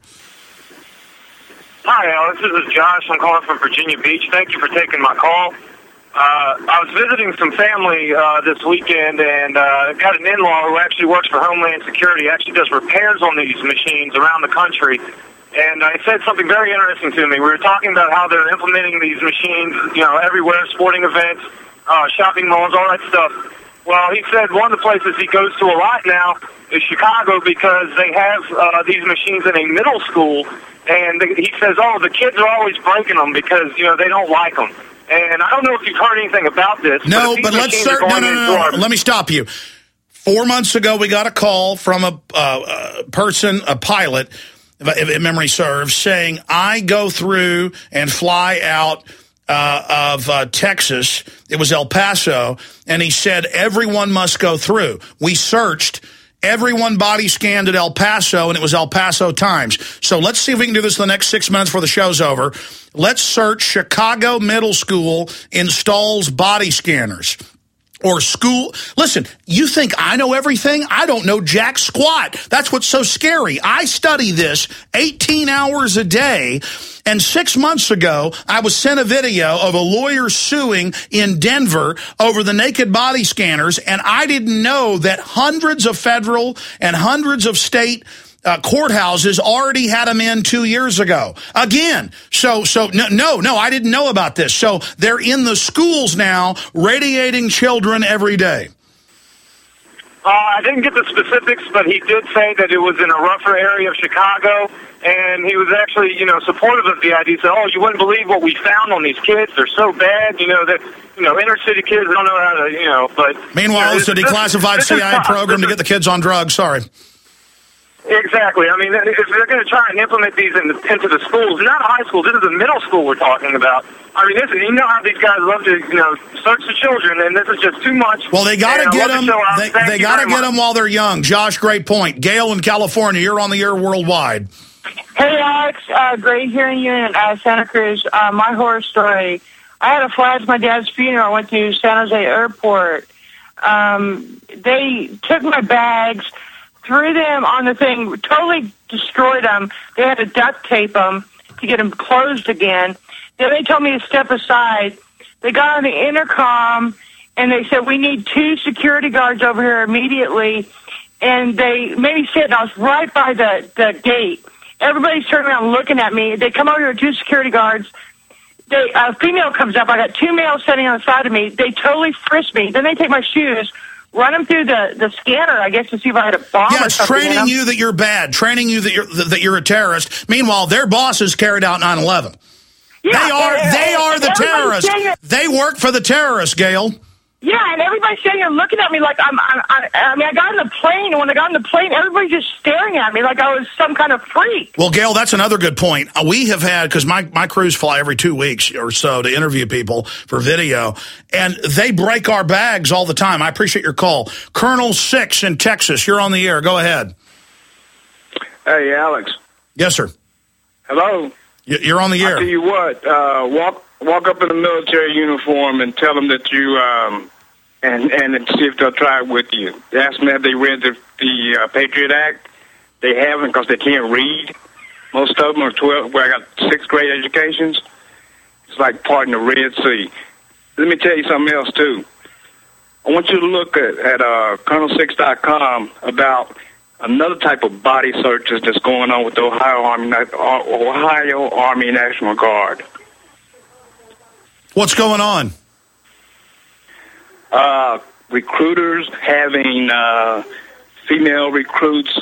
Hi, Alex. This is Josh. I'm calling from Virginia Beach. Thank you for taking my call. Uh, I was visiting some family uh, this weekend, and uh, got an in-law who actually works for Homeland Security, actually does repairs on these machines around the country. And I said something very interesting to me. We were talking about how they're implementing these machines, you know, everywhere, sporting events, uh, shopping malls, all that stuff. Well, he said one of the places he goes to a lot now is Chicago because they have uh, these machines in a middle school, and the, he says, oh, the kids are always breaking them because, you know, they don't like them. And I don't know if you've heard anything about this. No, but, but let's start. No, no, no, no. Let me stop you. Four months ago, we got a call from a, uh, a person, a pilot, if, if memory serves, saying, I go through and fly out uh, of uh, Texas. It was El Paso. And he said, everyone must go through. We searched. Everyone body scanned at El Paso, and it was El Paso Times. So let's see if we can do this in the next six minutes before the show's over. Let's search Chicago Middle School installs body scanners. Or school. Listen, you think I know everything? I don't know jack squat. That's what's so scary. I study this eighteen hours a day. And six months ago, I was sent a video of a lawyer suing in Denver over the naked body scanners. And I didn't know that hundreds of federal and hundreds of state Uh, courthouses already had them in two years ago. Again, so so no, no, no, I didn't know about this. So they're in the schools now, radiating children every day. Uh, I didn't get the specifics, but he did say that it was in a rougher area of Chicago, and he was actually, you know, supportive of the idea. He said, oh, you wouldn't believe what we found on these kids. They're so bad, you know, that, you know, inner city kids don't know how to, you know, but... Meanwhile, you know, it's a declassified this, this C I A program to get the kids on drugs. Sorry. Exactly. I mean, if they're going to try and implement these in the, into the schools, not high school, this is the middle school we're talking about. I mean, this is, you know how these guys love to, you know, search the children, and this is just too much. Well, they got to get them. The they they got to get them while they're young. Josh, great point. Gail in California, you're on the air worldwide. Hey, Alex. Uh, great hearing you in uh, Santa Cruz. Uh, my horror story. I had a fly to my dad's funeral. I went to San Jose Airport. Um, they took my bags, threw them on the thing, totally destroyed them. They had to duct tape them to get them closed again. Then they told me to step aside. They got on the intercom, and they said, we need two security guards over here immediately. And they made me sit, and I was right by the, the gate. Everybody's turning around looking at me. They come over here with two security guards. They, a female comes up. I got two males sitting on the side of me. They totally frisk me. Then they take my shoes, run them through the, the scanner, I guess, to see if I had a bomb yeah, or it's something. training you that you're bad, training you that you're that you're a terrorist. Meanwhile, their bosses carried out nine eleven. Yeah, they are and, they and, are and the terrorists. They work for the terrorists, Gail. Yeah, and everybody's sitting here looking at me like I'm, I'm, I, I mean, I got in the plane, and when I got in the plane, everybody's just staring at me like I was some kind of freak. Well, Gail, that's another good point. We have had, because my, my crews fly every two weeks or so to interview people for video, and they break our bags all the time. I appreciate your call. Colonel Six in Texas, you're on the air. Go ahead. Hey, Alex. Yes, sir. Hello. You're on the air. I'll tell you what, uh, walk walk up in a military uniform and tell them that you, um, and and see if they'll try it with you. Ask them if they read the, the uh, Patriot Act. They haven't because they can't read. Most of them are twelve, where I got sixth grade educations. It's like parting the Red Sea. Let me tell you something else, too. I want you to look at, at uh, Colonel Six dot com about another type of body searches that's going on with the Ohio Army, Ohio Army National Guard. What's going on? Uh, recruiters having uh, female recruits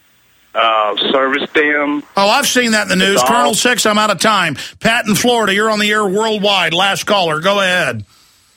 uh, service them. Oh, I've seen that in the news. It's Colonel all- Six, I'm out of time. Pat in Florida, you're on the air worldwide. Last caller. Go ahead.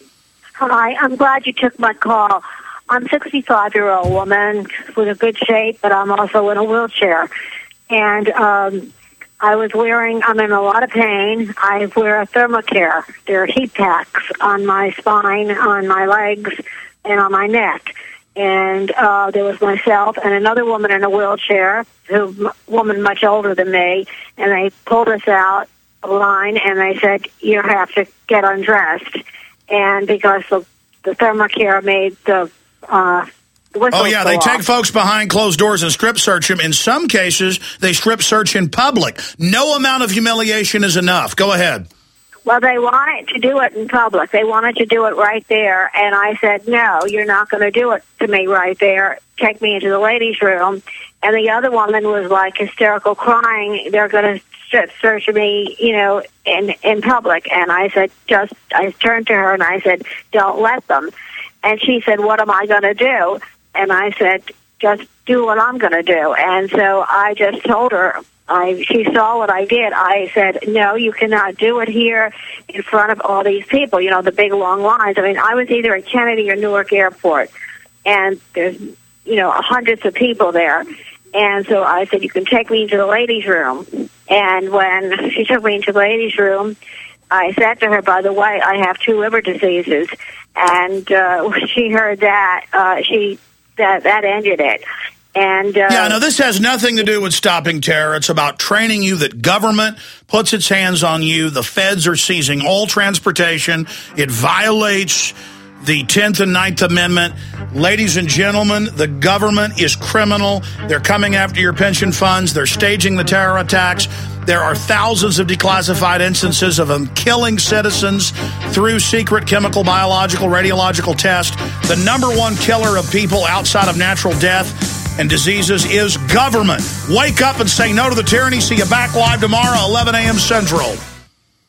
Hi, I'm glad you took my call. I'm a sixty-five-year-old woman with a good shape, but I'm also in a wheelchair. And um, I was wearing, I'm in a lot of pain. I wear a Thermacare. There are heat packs on my spine, on my legs, and on my neck. And uh, there was myself and another woman in a wheelchair, who woman much older than me, and they pulled us out a line, and they said, you have to get undressed. And because the, the Thermacare made the uh, Oh, yeah, they off. take folks behind closed doors and strip search them. In some cases, they strip search in public. No amount of humiliation is enough. Go ahead. Well, they wanted to do it in public. They wanted to do it right there. And I said, no, you're not going to do it to me right there. Take me into the ladies' room. And the other woman was like hysterical crying. They're going to strip search me, you know, in, in public. And I said, just, I turned to her and I said, don't let them. And she said, what am I going to do? And I said, just do what I'm going to do. And so I just told her, I, she saw what I did. I said, no, you cannot do it here in front of all these people, you know, the big long lines. I mean, I was either at Kennedy or Newark Airport, and there's, you know, hundreds of people there. And so I said, you can take me into the ladies' room. And when she took me into the ladies' room, I said to her, by the way, I have two liver diseases. And uh, when she heard that, uh, she that that ended it. And uh, yeah, no, this has nothing to do with stopping terror. It's about training you that government puts its hands on you. The feds are seizing all transportation. It violates the tenth and ninth Amendment. Ladies and gentlemen, the government is criminal. They're coming after your pension funds. They're staging the terror attacks. There are thousands of declassified instances of them killing citizens through secret chemical, biological, radiological tests. The number one killer of people outside of natural death and diseases is government. Wake up and say no to the tyranny. See you back live tomorrow, eleven a.m. Central.